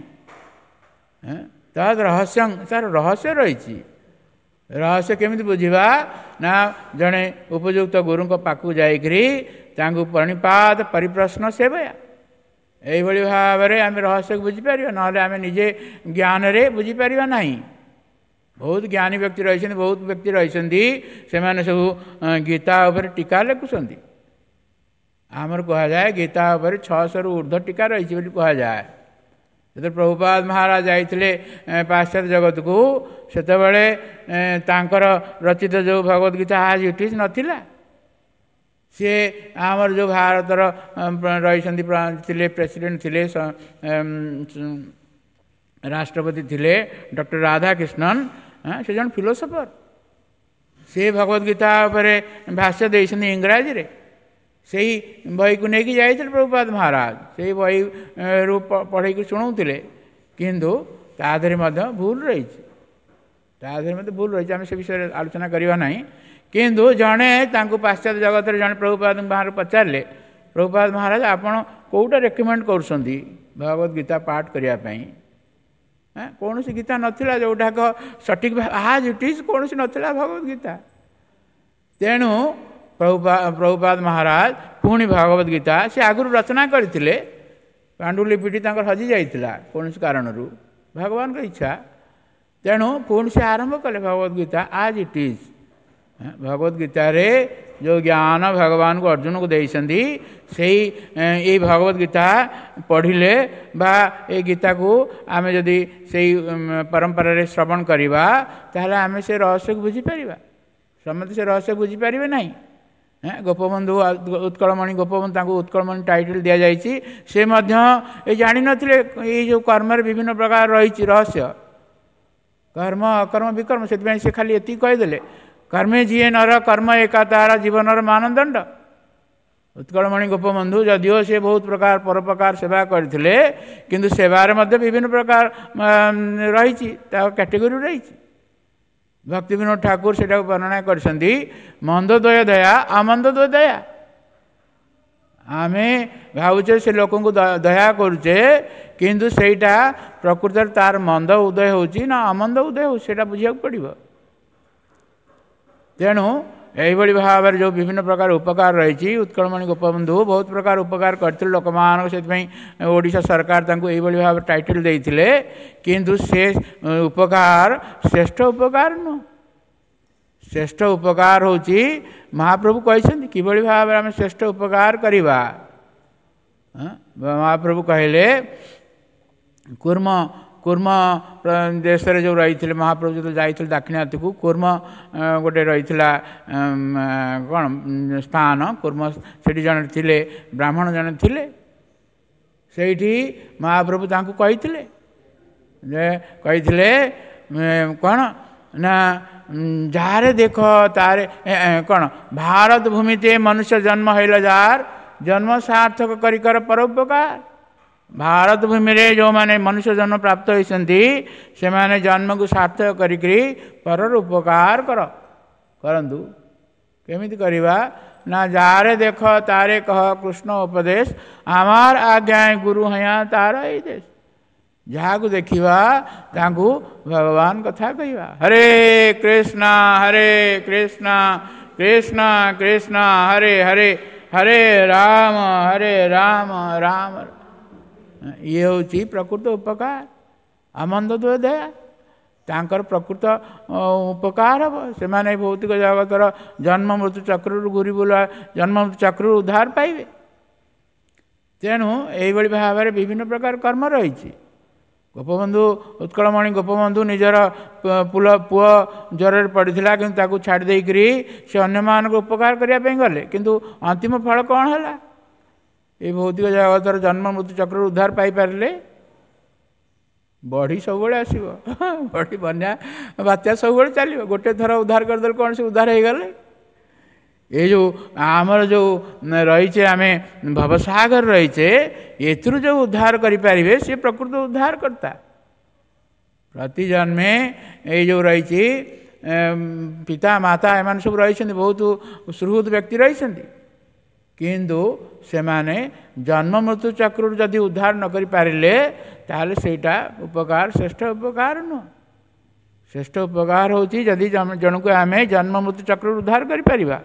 ତାର ରହସ୍ୟ ତାର ରହସ୍ୟ ରହିଛି। ରହସ୍ୟ କେମିତି ବୁଝିବା ନା ଜଣେ ଉପଯୁକ୍ତ ଗୁରୁଙ୍କ ପାଖକୁ ଯାଇକରି ତାଙ୍କୁ ପ୍ରଣିପାତ ପରିପ୍ରଶ୍ନ ସେବୟା, ଏଇଭଳି ଭାବରେ ଆମେ ରହସ୍ୟକୁ ବୁଝିପାରିବା। ନହେଲେ ଆମେ ନିଜେ ଜ୍ଞାନରେ ବୁଝିପାରିବା ନାହିଁ। ବହୁତ ଜ୍ଞାନୀ ବ୍ୟକ୍ତି ରହିଛନ୍ତି, ବହୁତ ବ୍ୟକ୍ତି ରହିଛନ୍ତି, ସେମାନେ ସବୁ ଗୀତା ଉପରେ ଟୀକା ଲେଖୁଛନ୍ତି। ଆମର କୁହାଯାଏ ଗୀତା ଉପରେ ଛଅଶହରୁ ଉର୍ଦ୍ଧ୍ୱ ଟୀକା ରହିଛି ବୋଲି କୁହାଯାଏ। ଯେତେବେଳେ ପ୍ରଭୁପାଦ ମହାରାଜ ଯାଇଥିଲେ ପାଶ୍ଚାତ୍ୟ ଜଗତକୁ, ସେତେବେଳେ ତାଙ୍କର ରଚିତ ଯେଉଁ ଭଗବତ ଗୀତା ଆଜ୍ ଇଟ୍ ଇଜ୍ ନଥିଲା। ସିଏ ଆମର ଯେଉଁ ଭାରତର ରହିଛନ୍ତି ଥିଲେ ପ୍ରେସିଡେଣ୍ଟ ଥିଲେ, ରାଷ୍ଟ୍ରପତି ଥିଲେ ଡକ୍ଟର ରାଧାକ୍ରିଷ୍ଣନ୍, ସେ ଜଣେ ଫିଲୋସଫର। ସେ ଭଗବତ ଗୀତା ଉପରେ ଭାଷ୍ୟ ଦେଇଛନ୍ତି ଇଂରାଜୀରେ। ସେଇ ବହିକୁ ନେଇକି ଯାଇଥିଲେ ପ୍ରଭୁପାଦ ମହାରାଜ, ସେଇ ବହିରୁ ପଢ଼େଇକି ଶୁଣଉଥିଲେ। କିନ୍ତୁ ତା ଦେହରେ ମଧ୍ୟ ଭୁଲ ରହିଛି, ତା ଦେହରେ ମଧ୍ୟ ଭୁଲ ରହିଛି। ଆମେ ସେ ବିଷୟରେ ଆଲୋଚନା କରିବା ନାହିଁ। କିନ୍ତୁ ଜଣେ ତାଙ୍କୁ ପାଶ୍ଚାତ୍ୟ ଜଗତରେ ଜଣେ ପ୍ରଭୁପାଦ ମହାରାଜ ପଚାରିଲେ, ପ୍ରଭୁପାଦ ମହାରାଜ ଆପଣ କେଉଁଟା ରେକମେଣ୍ଡ କରୁଛନ୍ତି ଭଗବତ ଗୀତା ପାଠ କରିବା ପାଇଁ? କୌଣସି ଗୀତା ନଥିଲା ଯେଉଁଟାକ ସଠିକ୍ ଆଜ୍ ଇଟ୍ ଇଜ୍, କୌଣସି ନଥିଲା ଭଗବତ ଗୀତା। ତେଣୁ ପ୍ରଭୁପା ପ୍ରଭୁପାଦ ମହାରାଜ ପୁଣି ଭଗବତ ଗୀତା ସେ ଆଗରୁ ରଚନା କରିଥିଲେ, ପାଣ୍ଡୁଲିପିଟି ତାଙ୍କର ହଜି ଯାଇଥିଲା କୌଣସି କାରଣରୁ, ଭଗବାନଙ୍କ ଇଚ୍ଛା। ତେଣୁ ପୁଣି ସେ ଆରମ୍ଭ କଲେ ଭଗବତ ଗୀତା ଆଜ୍ ଇଟ୍ ଇଜ୍। ଭଗବତ ଗୀତାରେ ଯେଉଁ ଜ୍ଞାନ ଭଗବାନଙ୍କୁ ଅର୍ଜୁନକୁ ଦେଇଛନ୍ତି, ସେଇ ଏଇ ଭଗବତ ଗୀତା ପଢ଼ିଲେ ବା ଏଇ ଗୀତାକୁ ଆମେ ଯଦି ସେଇ ପରମ୍ପରାରେ ଶ୍ରବଣ କରିବା, ତାହେଲେ ଆମେ ସେ ରହସ୍ୟକୁ ବୁଝିପାରିବା। ସମସ୍ତେ ସେ ରହସ୍ୟ ବୁଝିପାରିବେ ନାହିଁ। ଗୋପବନ୍ଧୁ ଉତ୍କଳମଣି ଗୋପବନ୍ଧୁ, ତାଙ୍କୁ ଉତ୍କଳମଣି ଟାଇଟଲ ଦିଆଯାଇଛି। ସେ ମଧ୍ୟ ଏ ଜାଣିନଥିଲେ ଏଇ ଯେଉଁ କର୍ମରେ ବିଭିନ୍ନ ପ୍ରକାର ରହିଛି ରହସ୍ୟ, କର୍ମ ଅକର୍ମ ବିକର୍ମ। ସେଥିପାଇଁ ସେ ଖାଲି ଏତିକି କହିଦେଲେ, କର୍ମେ ଯିଏ ନର କର୍ମ ଏକା ତାର ଜୀବନର ମାନଦଣ୍ଡ। ଉତ୍କଳମଣି ଗୋପବନ୍ଧୁ ଯଦିଓ ସେ ବହୁତ ପ୍ରକାର ପରୋପକାର ସେବା କରିଥିଲେ, କିନ୍ତୁ ସେବାରେ ମଧ୍ୟ ବିଭିନ୍ନ ପ୍ରକାର ରହିଛି, ତା କ୍ୟାଟେଗୋରୀ ରହିଛି। ଭକ୍ତି ବିନୋଦ ଠାକୁର ସେଟାକୁ ବର୍ଣ୍ଣନା କରିଛନ୍ତି, ମନ୍ଦ ଦ୍ୱୟ ଦୟା, ଆମନ୍ଦ ଦ୍ୱୟ ଦୟା। ଆମେ ଭାବୁଛେ ସେ ଲୋକଙ୍କୁ ଦୟା କରୁଛେ, କିନ୍ତୁ ସେଇଟା ପ୍ରକୃତରେ ତାର ମନ୍ଦ ଉଦୟ ହେଉଛି ନା ଆମନ୍ଦ ଉଦୟ ହେଉଛି, ସେଇଟା ବୁଝିବାକୁ ପଡ଼ିବ। ତେଣୁ এইଭଳି ଭାବରେ ଯେଉଁ ବିଭିନ୍ନ ପ୍ରକାର ଉପକାର ରହିଛି, ଉତ୍କଳମଣି ଗୋପବନ୍ଧୁ ବହୁତ ପ୍ରକାର ଉପକାର କରିଥିଲେ ଲୋକମାନଙ୍କୁ। ସେଥିପାଇଁ ଓଡ଼ିଶା ସରକାର ତାଙ୍କୁ ଏଇଭଳି ଭାବରେ ଟାଇଟଲ ଦେଇଥିଲେ। କିନ୍ତୁ ସେ ଉପକାର ଶ୍ରେଷ୍ଠ ଉପକାର ନୁହଁ। ଶ୍ରେଷ୍ଠ ଉପକାର ହେଉଛି ମହାପ୍ରଭୁ କହିଛନ୍ତି କିଭଳି ଭାବରେ ଆମେ ଶ୍ରେଷ୍ଠ ଉପକାର କରିବା। ମହାପ୍ରଭୁ କହିଲେ, କୁର୍ମ କୁର୍ମ ଦେଶରେ ଯେଉଁ ରହିଥିଲେ ମହାପ୍ରଭୁ ଯେତେବେଳେ ଯାଇଥିଲେ ଦାକ୍ଷିଣାତ୍ୟକୁ, କୁର୍ମ ଗୋଟେ ରହିଥିଲା କ'ଣ ସ୍ଥାନ, କୁର୍ମ ସେଠି ଜଣେ ଥିଲେ, ବ୍ରାହ୍ମଣ ଜଣେ ଥିଲେ। ସେଇଠି ମହାପ୍ରଭୁ ତାଙ୍କୁ କହିଥିଲେ ଯେ କହିଥିଲେ କ'ଣ ନା ଯାହାରେ ଦେଖ ତାରେ କ'ଣ ଭାରତ ଭୂମିতে ମନୁଷ୍ୟ ଜନ୍ମ ହେଇଲା, ଯାହାର ଜନ୍ମ ସାର୍ଥକ କରି କର ପରୋପକାର। ଭାରତ ଭୂମିରେ ଯେଉଁମାନେ ମନୁଷ୍ୟ ଜନ୍ମ ପ୍ରାପ୍ତ ହୋଇଛନ୍ତି, ସେମାନେ ଜନ୍ମକୁ ସାର୍ଥକ କରିକିରି ପରର ଉପକାର କର କରନ୍ତୁ। କେମିତି କରିବା ନା ଯାହାରେ ଦେଖ ତାରେ କହ କୃଷ୍ଣ ଉପଦେଶ, ଆମର ଆଜ୍ଞା ଗୁରୁ ହୟା ତାର ଏଇ ଦେଶ। ଯାହାକୁ ଦେଖିବା ତାଙ୍କୁ ଭଗବାନ କଥା କହିବା। ହରେ କୃଷ୍ଣ ହରେ କୃଷ୍ଣ କୃଷ୍ଣ କୃଷ୍ଣ ହରେ ହରେ, ହରେ ରାମ ହରେ ରାମ ରାମ। ଇଏ ହେଉଛି ପ୍ରକୃତ ଉପକାର। ଆମନ୍ଦ ଦ୍ୱୟ ଦୟା ତାଙ୍କର ପ୍ରକୃତ ଉପକାର ହେବ। ସେମାନେ ଭୌତିକ ଜଗତର ଜନ୍ମ ମୃତ୍ୟୁ ଚକ୍ରରୁ ଘୁରି ବୁଲା ଜନ୍ମ ମୃତ୍ୟୁ ଚକ୍ରରୁ ଉଦ୍ଧାର ପାଇବେ। ତେଣୁ ଏଇଭଳି ଭାବରେ ବିଭିନ୍ନ ପ୍ରକାର କର୍ମ ରହିଛି। ଗୋପବନ୍ଧୁ ଉତ୍କଳମଣି ଗୋପବନ୍ଧୁ ନିଜର ପୁଲ ପୁଅ ଜ୍ୱରରେ ପଡ଼ିଥିଲା, କିନ୍ତୁ ତାକୁ ଛାଡ଼ି ଦେଇକରି ସେ ଅନ୍ୟମାନଙ୍କୁ ଉପକାର କରିବା ପାଇଁ ଗଲେ। କିନ୍ତୁ ଅନ୍ତିମ ଫଳ କ'ଣ ହେଲା? ଏଇ ଭୌତିକ ଜଗତର ଜନ୍ମ ମୃତ୍ୟୁ ଚକ୍ରରୁ ଉଦ୍ଧାର ପାଇପାରିଲେ। ବଢ଼ି ସବୁବେଳେ ଆସିବ, ବଢ଼ି ବନ୍ୟା ବାତ୍ୟା ସବୁବେଳେ ଚାଲିବ। ଗୋଟେ ଥର ଉଦ୍ଧାର କରିଦେଲେ କ'ଣ ସେ ଉଦ୍ଧାର ହେଇଗଲେ? ये जो आमर जो रहीचे आमे भवसागर रहीचे एथुरु जो उद्धार करें सी प्रकृत उद्धार करता। प्रति जन्मे ये जो रही पिता माता एम सब रही बहुत सुहृद व्यक्ति रही किंतु से माने जन्म मृत्यु चक्र जदि उद्धार न करि पारिले ताले सेटा उपकार श्रेष्ठ उपकार नुह। श्रेष्ठ उपकार होची जदि जन को आमे जन्म मृत्यु चक्र उद्धार करि परिबा।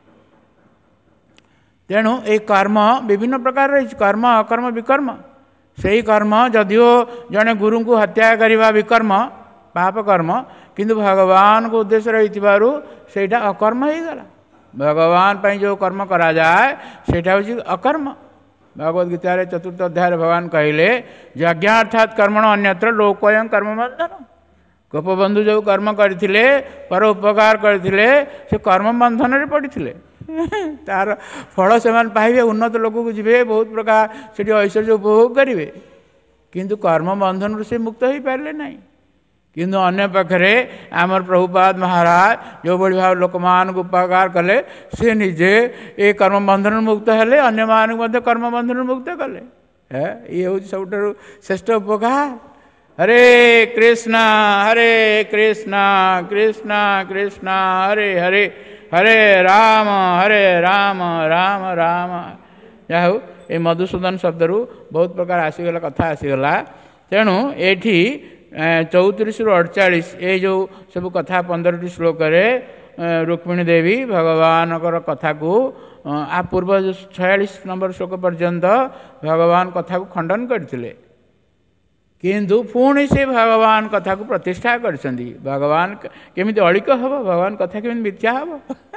तेणु ए कर्म विभिन्न प्रकार रही कर्म अकर्म विकर्म। सही कर्म जदिओ जड़े गुरु को हत्या करवा विकर्म पाप कर्म किंतु भगवान को उद्देश्य रही सेटा अकर्म हो गला। भगवान पर जो कर्म करा जाए सेटा हूँ अकर्म। भगवद गीता चतुर्थ अध्याय भगवान कहले यज्ञ अर्थात कर्मण अन्यत्र लोकयं कर्म बंधन। गोपबंधु जो कर्म करथिले पर उपकार करथिले से कर्म बंधन रे पड़िथिले तार फल से पाइबे उन्नत लोक को जीवे बहुत प्रकार से ऐश्वर्य उपभोग करेंगे किंतु कर्म बंधन से मुक्त हो पारे ना। किंतु अन्य पाखे आमर प्रभुपाद महाराज जो बड़ी भाव लोक मान को उपकार कले से निजे ये कर्म बंधन मुक्त हेले अन्य मान कर्म बंधन मुक्त कले ये हूँ सब श्रेष्ठ उपकार। हरे कृष्णा हरे कृष्णा कृष्णा कृष्णा हरे हरे हरे राम हरे राम राम राम। जाहु ये मधुसूदन शब्द रु बहुत प्रकार आसीगला कथा आसीगला। तेणु एठी चौतीस रु अड़चाश ये जो सब कथा पंद्रह टी श्लोक रुक्मिणी देवी भगवान कथा को आ पूर्व छयालीस नंबर श्लोक पर्यंत भगवान कथा को खंडन करथिले किंतु पुणी से भगवान कथा को प्रतिष्ठा कर भगवान केमी अलिक हम भगवान कथा केमी मिथ्या हम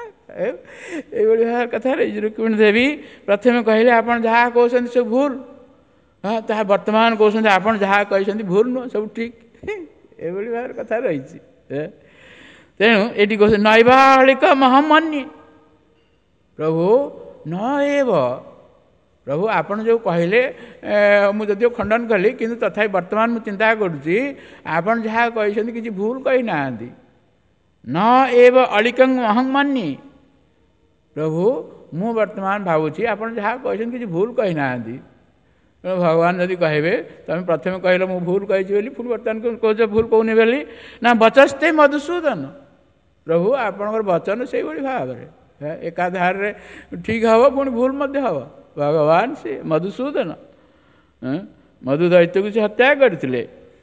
ये कथा रुक्मिणी देवी प्रथम कहले आप जहाँ कहते सब भूल हाँ ता वर्तमान कहते आप जहाँ कहते भूल नुह सब ठीक ये भाव कथा रही। तेणु ये कह नैवालिक महमन्ये प्रभु न एव प्रभु आपन जो कहले मुझे खंडन कली किंतु तथा वर्तमान मुझे चिंता करुँची आपन जहाँ कहते किसी भूल कही ना न एव अलिकं अहं मन्ये प्रभु मु वर्तमान भावुची आपन जहाँ कहते किसी भूल कही ना। भगवान यदि कहे तुम प्रथम कहल मु भूल कही फुल बर्तमान कह भूल कहूनी बोली ना बचस्ते मधुसूदन प्रभु आपणकर वचन से भाव में एकाधार ठीक हम पुणी भूल मध्य हम भगवान से मधुसूदन मधु दैत्य को से हत्या करते।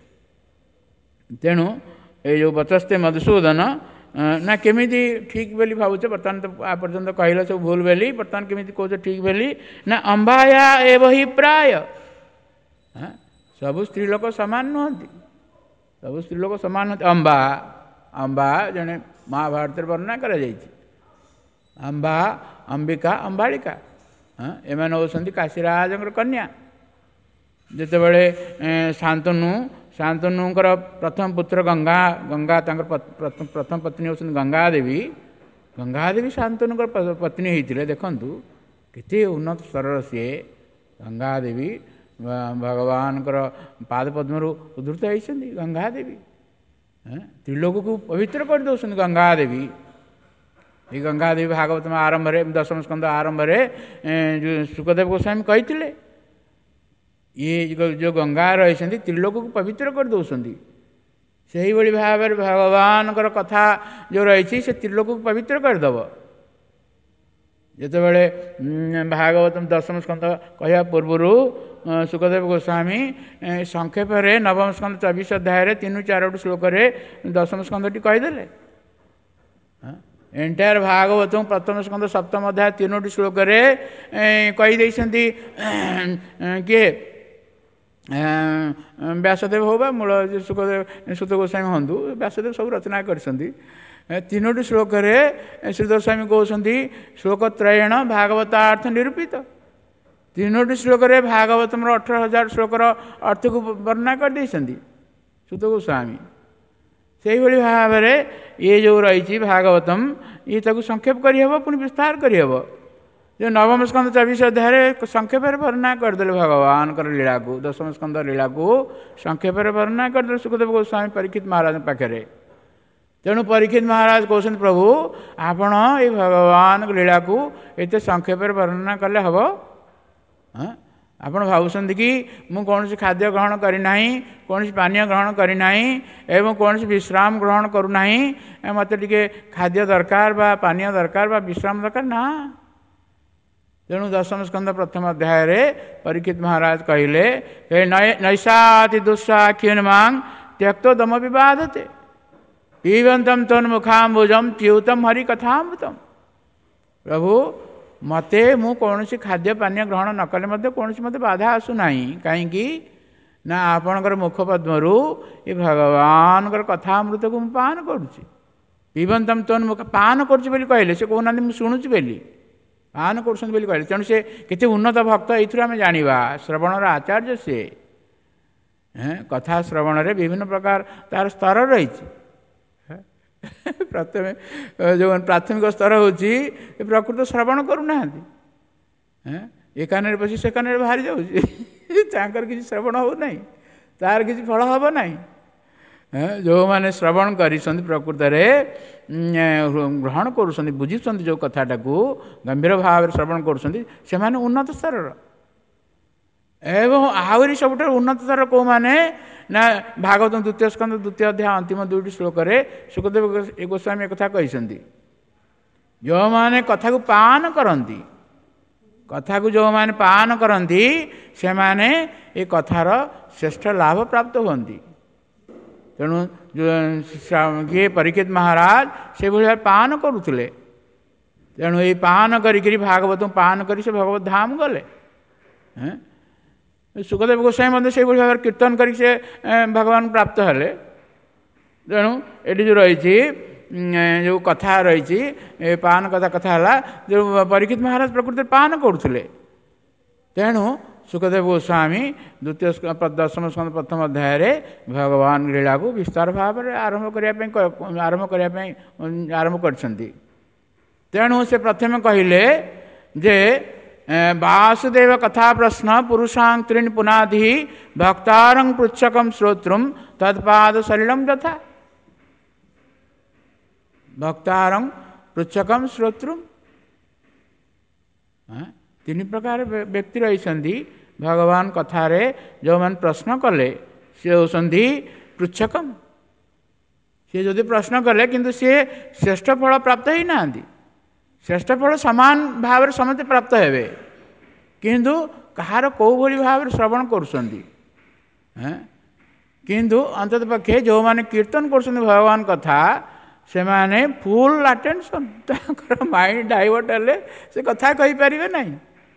तेणु ये जो बचस्ते मधुसूदन ना केमी ठीक बोली भावुचे बर्तमान तो आपर्यंत कहल सब भूल बोली बर्तमान केमी कौच ठीक बोली ना अंबाया एव ही प्राय हाँ सब स्त्रीलोक सामान नुहति सब स्त्रीलोक सामान नुहति। अंबा अंबा जड़े महाभारत वर्णना कर अंबा अंबिका अंबालिका हाँ एम होती काशीराज कन्या जिते बड़े शांतनु शांतनुकर प्रथम पुत्र गंगा गंगा प्रथम पत्नी होती गंगा देवी गंगा देवी शांतनुकर पत्नी होते देखु केते उन्नत स्तर सी गंगा देवी भगवान पाद पद्म उद्धृत होती गंगा देवी त्रिलोक को पवित्र कर दौरान गंगा देवी ये गंगा देवी भागवत में आरंभ दशम स्कंद आरंभ जो सुखदेव गोस्वामी कहते ये जो गंगा रही त्रिलोक को पवित्र कर दौरान से ही भाव में भगवान कथा जो रही से त्रिलोक को पवित्र करदेव। जिते बड़े भागवत दशम स्कंद कह पूर्वर सुखदेव गोस्वामी संक्षेप नवम स्कंद चौबीस अध्याय तीन चार श्लोक दशम स्कंदी कहीदे एंटायर भागवत प्रथम स्कंद सप्तम अध्याय तीनोटी श्लोक कहीदे किए व्यासदेव हो बा मूल सुखदेव सुत गोस्वामी हूँ व्यासदेव सब रचना कर तीनोटी श्लोक श्री गोस्वामी कहते श्लोक त्रयेण भागवतार्थ निरूपित तीनोटी श्लोक भागवतम अठारह हजार श्लोकर अर्थ को वर्णना कर देइछन्ति सुत गोस्वामी। से भाव में ये जो रही भागवतम ये ताकू संक्षेप करहब पुणी विस्तार करहब जो नवम स्कंद चौबीस अध्याय संक्षेप वर्णना करदे भगवान लीला को दशम स्कंद लीला को संक्षेप वर्णना करदे सुखदेव गोस्वामी परीक्षित महाराज पाखे। तेणु परीक्षित महाराज कहते प्रभु आपण ये भगवान लीला को एत संक्षेप वर्णना कले हम हाँ आपण भावुं कि मु कौन खाद्य ग्रहण करना कौन पानीय ग्रहण करना एवं कौन विश्राम ग्रहण करूना मत टे खाद्य दरकार बा पानीय दरकार बा विश्राम दरकार ना। तेणु दशम स्कंद प्रथम अध्याय परीक्षित महाराज कहले नैषाति दुस्साख्यन मांग त्यक्तो दम विवादते पीबंतम तन्मुखाम्बुजम च्युतम हरि कथामृतम। प्रभु मते मु कौन खाद्य पानीय ग्रहण न कले मते कौन मते बाधा आसुना कहीं ना आपणकर मुखपद्मरु ये भगवान कथामृत को मु पान करुच्ची पीबंतम तन्मुख पान करुच्ची कहले से कहना शुणुची बोली पान कर कहले तेणु से केते उन्नत भक्त ये आम जाना श्रवणर आचार्य से कथा श्रवण रे विभिन्न प्रकार तार स्तर रही प्रथम जो प्राथमिक स्तर होची प्रकृत श्रवण करूना ए कान बसी से कान बाहरी जाकर किसी श्रवण हो ना तार किसी फल हम ना जो मैंने श्रवण कर प्रकृत ग्रहण कर बुझी जो कथाटा को गंभीर भाव श्रवण कर उन्नत स्तर एवं आहरी सब उन्नत स्तर कौ मैंने ना भागवत द्वितीय स्कंद द्वितीय अध्याय अंतिम दुईटी श्लोक सुखदेव गोस्वामी एक कथा कहते जो मैंने कथा को पान करती कथा को जो मैंने पान करती से माने ये कथार श्रेष्ठ लाभ प्राप्त होती। तेणु ये परीक्षित महाराज से भाई पान करुले तेणु ये पान करी भागवत पान करी से भगवत धाम गले। सुखदेव गोस्वामी से भाव कीर्तन कर भगवान प्राप्त हेले। तेणु ये जो रही जो कथा रही पान कथा कथा है जो परीक्षित महाराज प्रकृति पान करुले। तेणु सुखदेव गोस्वामी द्वितीय दशम स्कंद प्रथम अध्याय भगवान लीला को विस्तार भाव में आरंभ करने आरंभ करने आरंभ कर। तेणु से प्रथम कहले जे वासुदेव कथा प्रश्न पुरुषांग त्रीन पुनाधि भक्तारं पृच्छकम श्रोत्रम तत्पाद सलिलम यथा भक्तारं पृच्छकम श्रोत्रम तीन प्रकार व्यक्ति रही भगवान कथारे जो मैंने प्रश्न कले सी होती पृच्छकम सी जो प्रश्न कले किंतु सी श्रेष्ठ फल प्राप्त ही ना श्रेष्ठ फल समान भाव में समस्त प्राप्त हे किंतु कहार कौ भली भाव श्रवण करुँच किंतु अंतत पक्षे जो मैंने कीर्तन कर भगवान कथा से माने फुल अटेंशन माइंड डाइवर्ट हेले से कथा कही पारे ना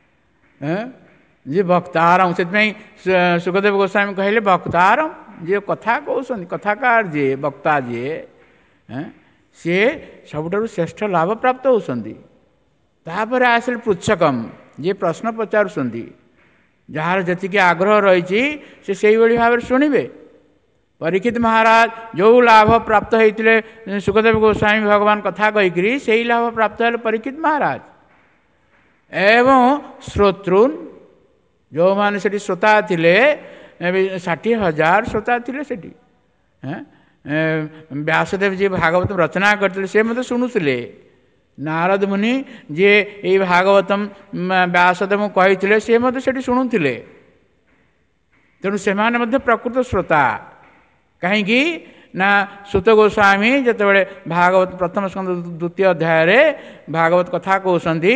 जी भक्तारम से सुखदेव गोस्वामी कहले भक्तारम जी कथा कहते कथाकार जी वक्ता जी सी सबुठ श्रेष्ठ लाभ प्राप्त होती। तापर आसिल पृच्छकम जी प्रश्न पचारुंट जार जी आग्रह रही से से भाव में शुणे। परीक्षित महाराज जो लाभ प्राप्त होते सुखदेव गोस्वामी भगवान कथा कहीकि से लाभ प्राप्त है परीक्षित महाराज एवं श्रोतृन जो मैंने से श्रोता थिले षाठी हजार श्रोता थिले सेठी व्यासदेव जी भागवत रचना करते से मत शुणुले नारद मुनि जी ये भागवतम व्यासदेव कही से मत से शुणुले। तेणु से प्रकृत श्रोता कहीं ना सुत गोस्वामी जितेबाला भागवत प्रथम स्कंद द्वितीय अध्याय भागवत कथा कहते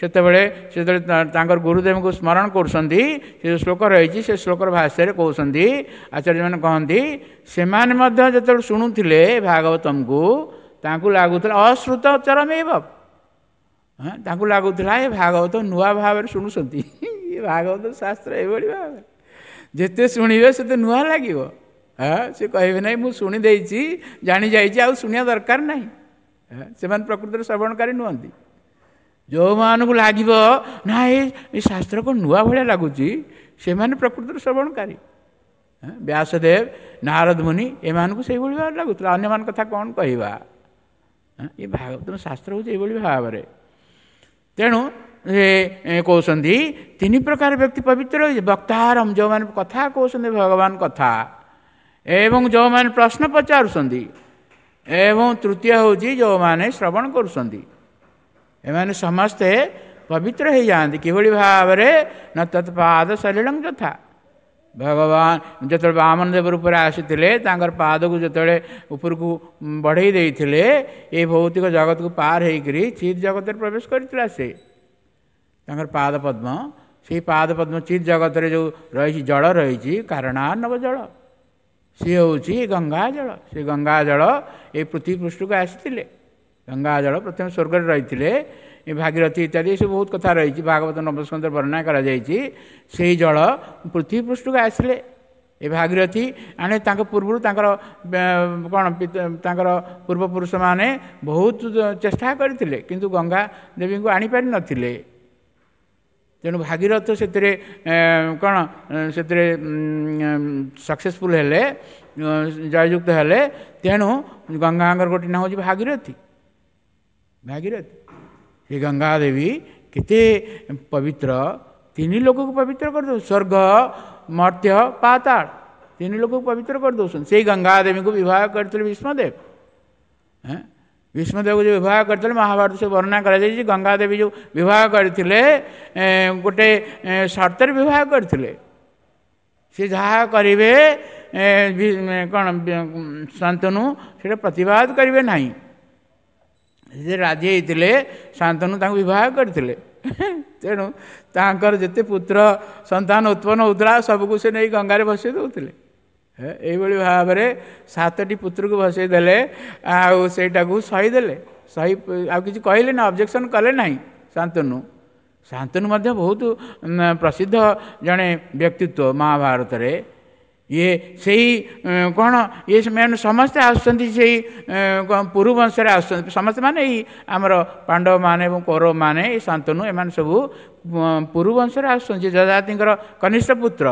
से गुरुदेव को स्मरण कर श्लोक रही से श्लोक भाष्य कहते आचार्य मैंने कहती से जो शुणुले भागवतम को लगुला अश्रुत चरमेव लगुला ये भागवत नुआ भाव शुणुंट ये भागवत शास्त्र ये भाव जिते शुणे से नुआ लगे हाँ से कहे ना मुझे शुणी जानी जा शुणिया दरकार ना से प्रकृति श्रवणकारी नुहति जो मान को लगे ना ये शास्त्र को नुआ भाया लगुच से प्रकृति श्रवणकारी व्यासदेव नारद मुनि एम को से भाव लगुला अन्य कथा कौन कहवा ये भागवत शास्त्र हूँ भाव में। तेणु कहते तीन प्रकार व्यक्ति पवित्र वक्तारम जो मैंने कथा कहते भगवान कथा एवं जो मैंने प्रश्न पचारुंट एवं तृतीय होची जो माने श्रवण करुछंती एमाने समस्ते पवित्र हो जाती किभली भाव न तत्पाद सलिलं यथा भगवान जो वामन देव रूप आसी पाद को जो ऊपर को बढ़ई देते ये भौतिक जगत को पार होकर चित जगत प्रवेश करता से पाद पद्म से पाद पद्म चित जगत जो रही जल रही कारणार्णव जल सी हूँ गंगा जल से गंगा जल ये पृथ्वी पृष्ठ को आसी गंगा जल प्रथम स्वर्ग रही ये भागीरथी इत्यादि सब बहुत कथा रही भागवत नवस्कंध वर्णना करा से जल पृथ्वी पृष्ठ को आसिले ये भागीरथी आने पूर्व कौन पूर्वपुरुष माने बहुत चेष्टा करते किंतु गंगा देवी को आनीपारि नथिले तेणु भागीरथ से कौन से सक्सेसफुल हेले जययुक्त हेले तेणु गंगांगर गोटे ना हूँ भागीरथी भागीरथी ये गंगा देवी किते पवित्र तीन लोक को पवित्र कर दो स्वर्ग मर्त्य पाताल तीन लोक को पवित्र कर दो से गंगा देवी को विवाह करते भीष्मदेव भीष्मदेव को जो विवाह करते महाभारत से वर्णना करा गंगा देवी जो विवाह करते गोटे शर्त विवाह करते सी जहाँ करेंगे कौन शांतनु से प्रतिवाद करेंगे ना से राजी होते शांतनु विवाह करते तेणु तांकर जिते पुत्र संतान उत्पन्न होता सबको से नहीं गंगारे भसई दौले यही भाव में सातटी पुत्र को भसई देले आटा को सहीदेले सही आि कहले ना ऑब्जेक्शन कले ना शांतनु शांतनु मध्य बहुत प्रसिद्ध जड़े व्यक्तित्व महाभारत रे ये सही कौन ये मैंने समस्ते आसुँच पुरुवंश समस्ते माने आमर पांडव माने कौरव माने शांतनु एम सब पुरुवंश आसुँच जजाति कनिष्ठ पुत्र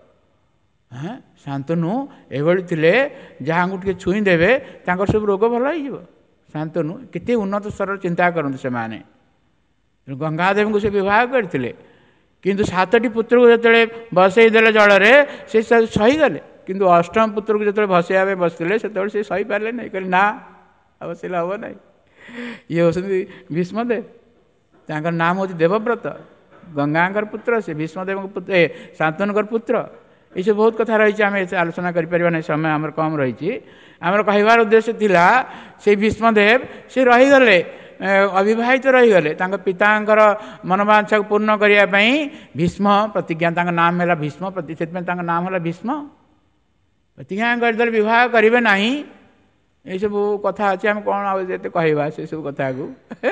हाँ शांतनु ये जहाँ को टे छुईदेवे सब रोग भल हो शांतनु केते उन्नत स्तर चिंता करते से माने गंगादेव को से विवाह करते किंतु सातटी पुत्र को जो बसई देले जल से सही गले किंतु अष्टम पुत्र को जो भसैया बसते से सही पारे नहीं कहले ना बसैले हम ना ये हूँ भीष्मदेव तांकर नाम हूँ देवव्रत गंगांकर पुत्र से भीष्मदेव पुत्र शांतनुकर पुत्र ये सब बहुत कथा रही आम आलोचना करें समय आम कम रही आमर कहबार उद्देश्य थिला से भीष्मदेव से रहीगले अविवाहित रहीगले पितांकर मनोवांछा को पूर्ण करने भीष्म प्रतिज्ञा नाम है भीष्म प्रति से नाम है भीष्म प्रतिज्ञा करदे विवाह करेंगे ना ये सब कथा अच्छे आम कौन आते कहवा से सब कथा को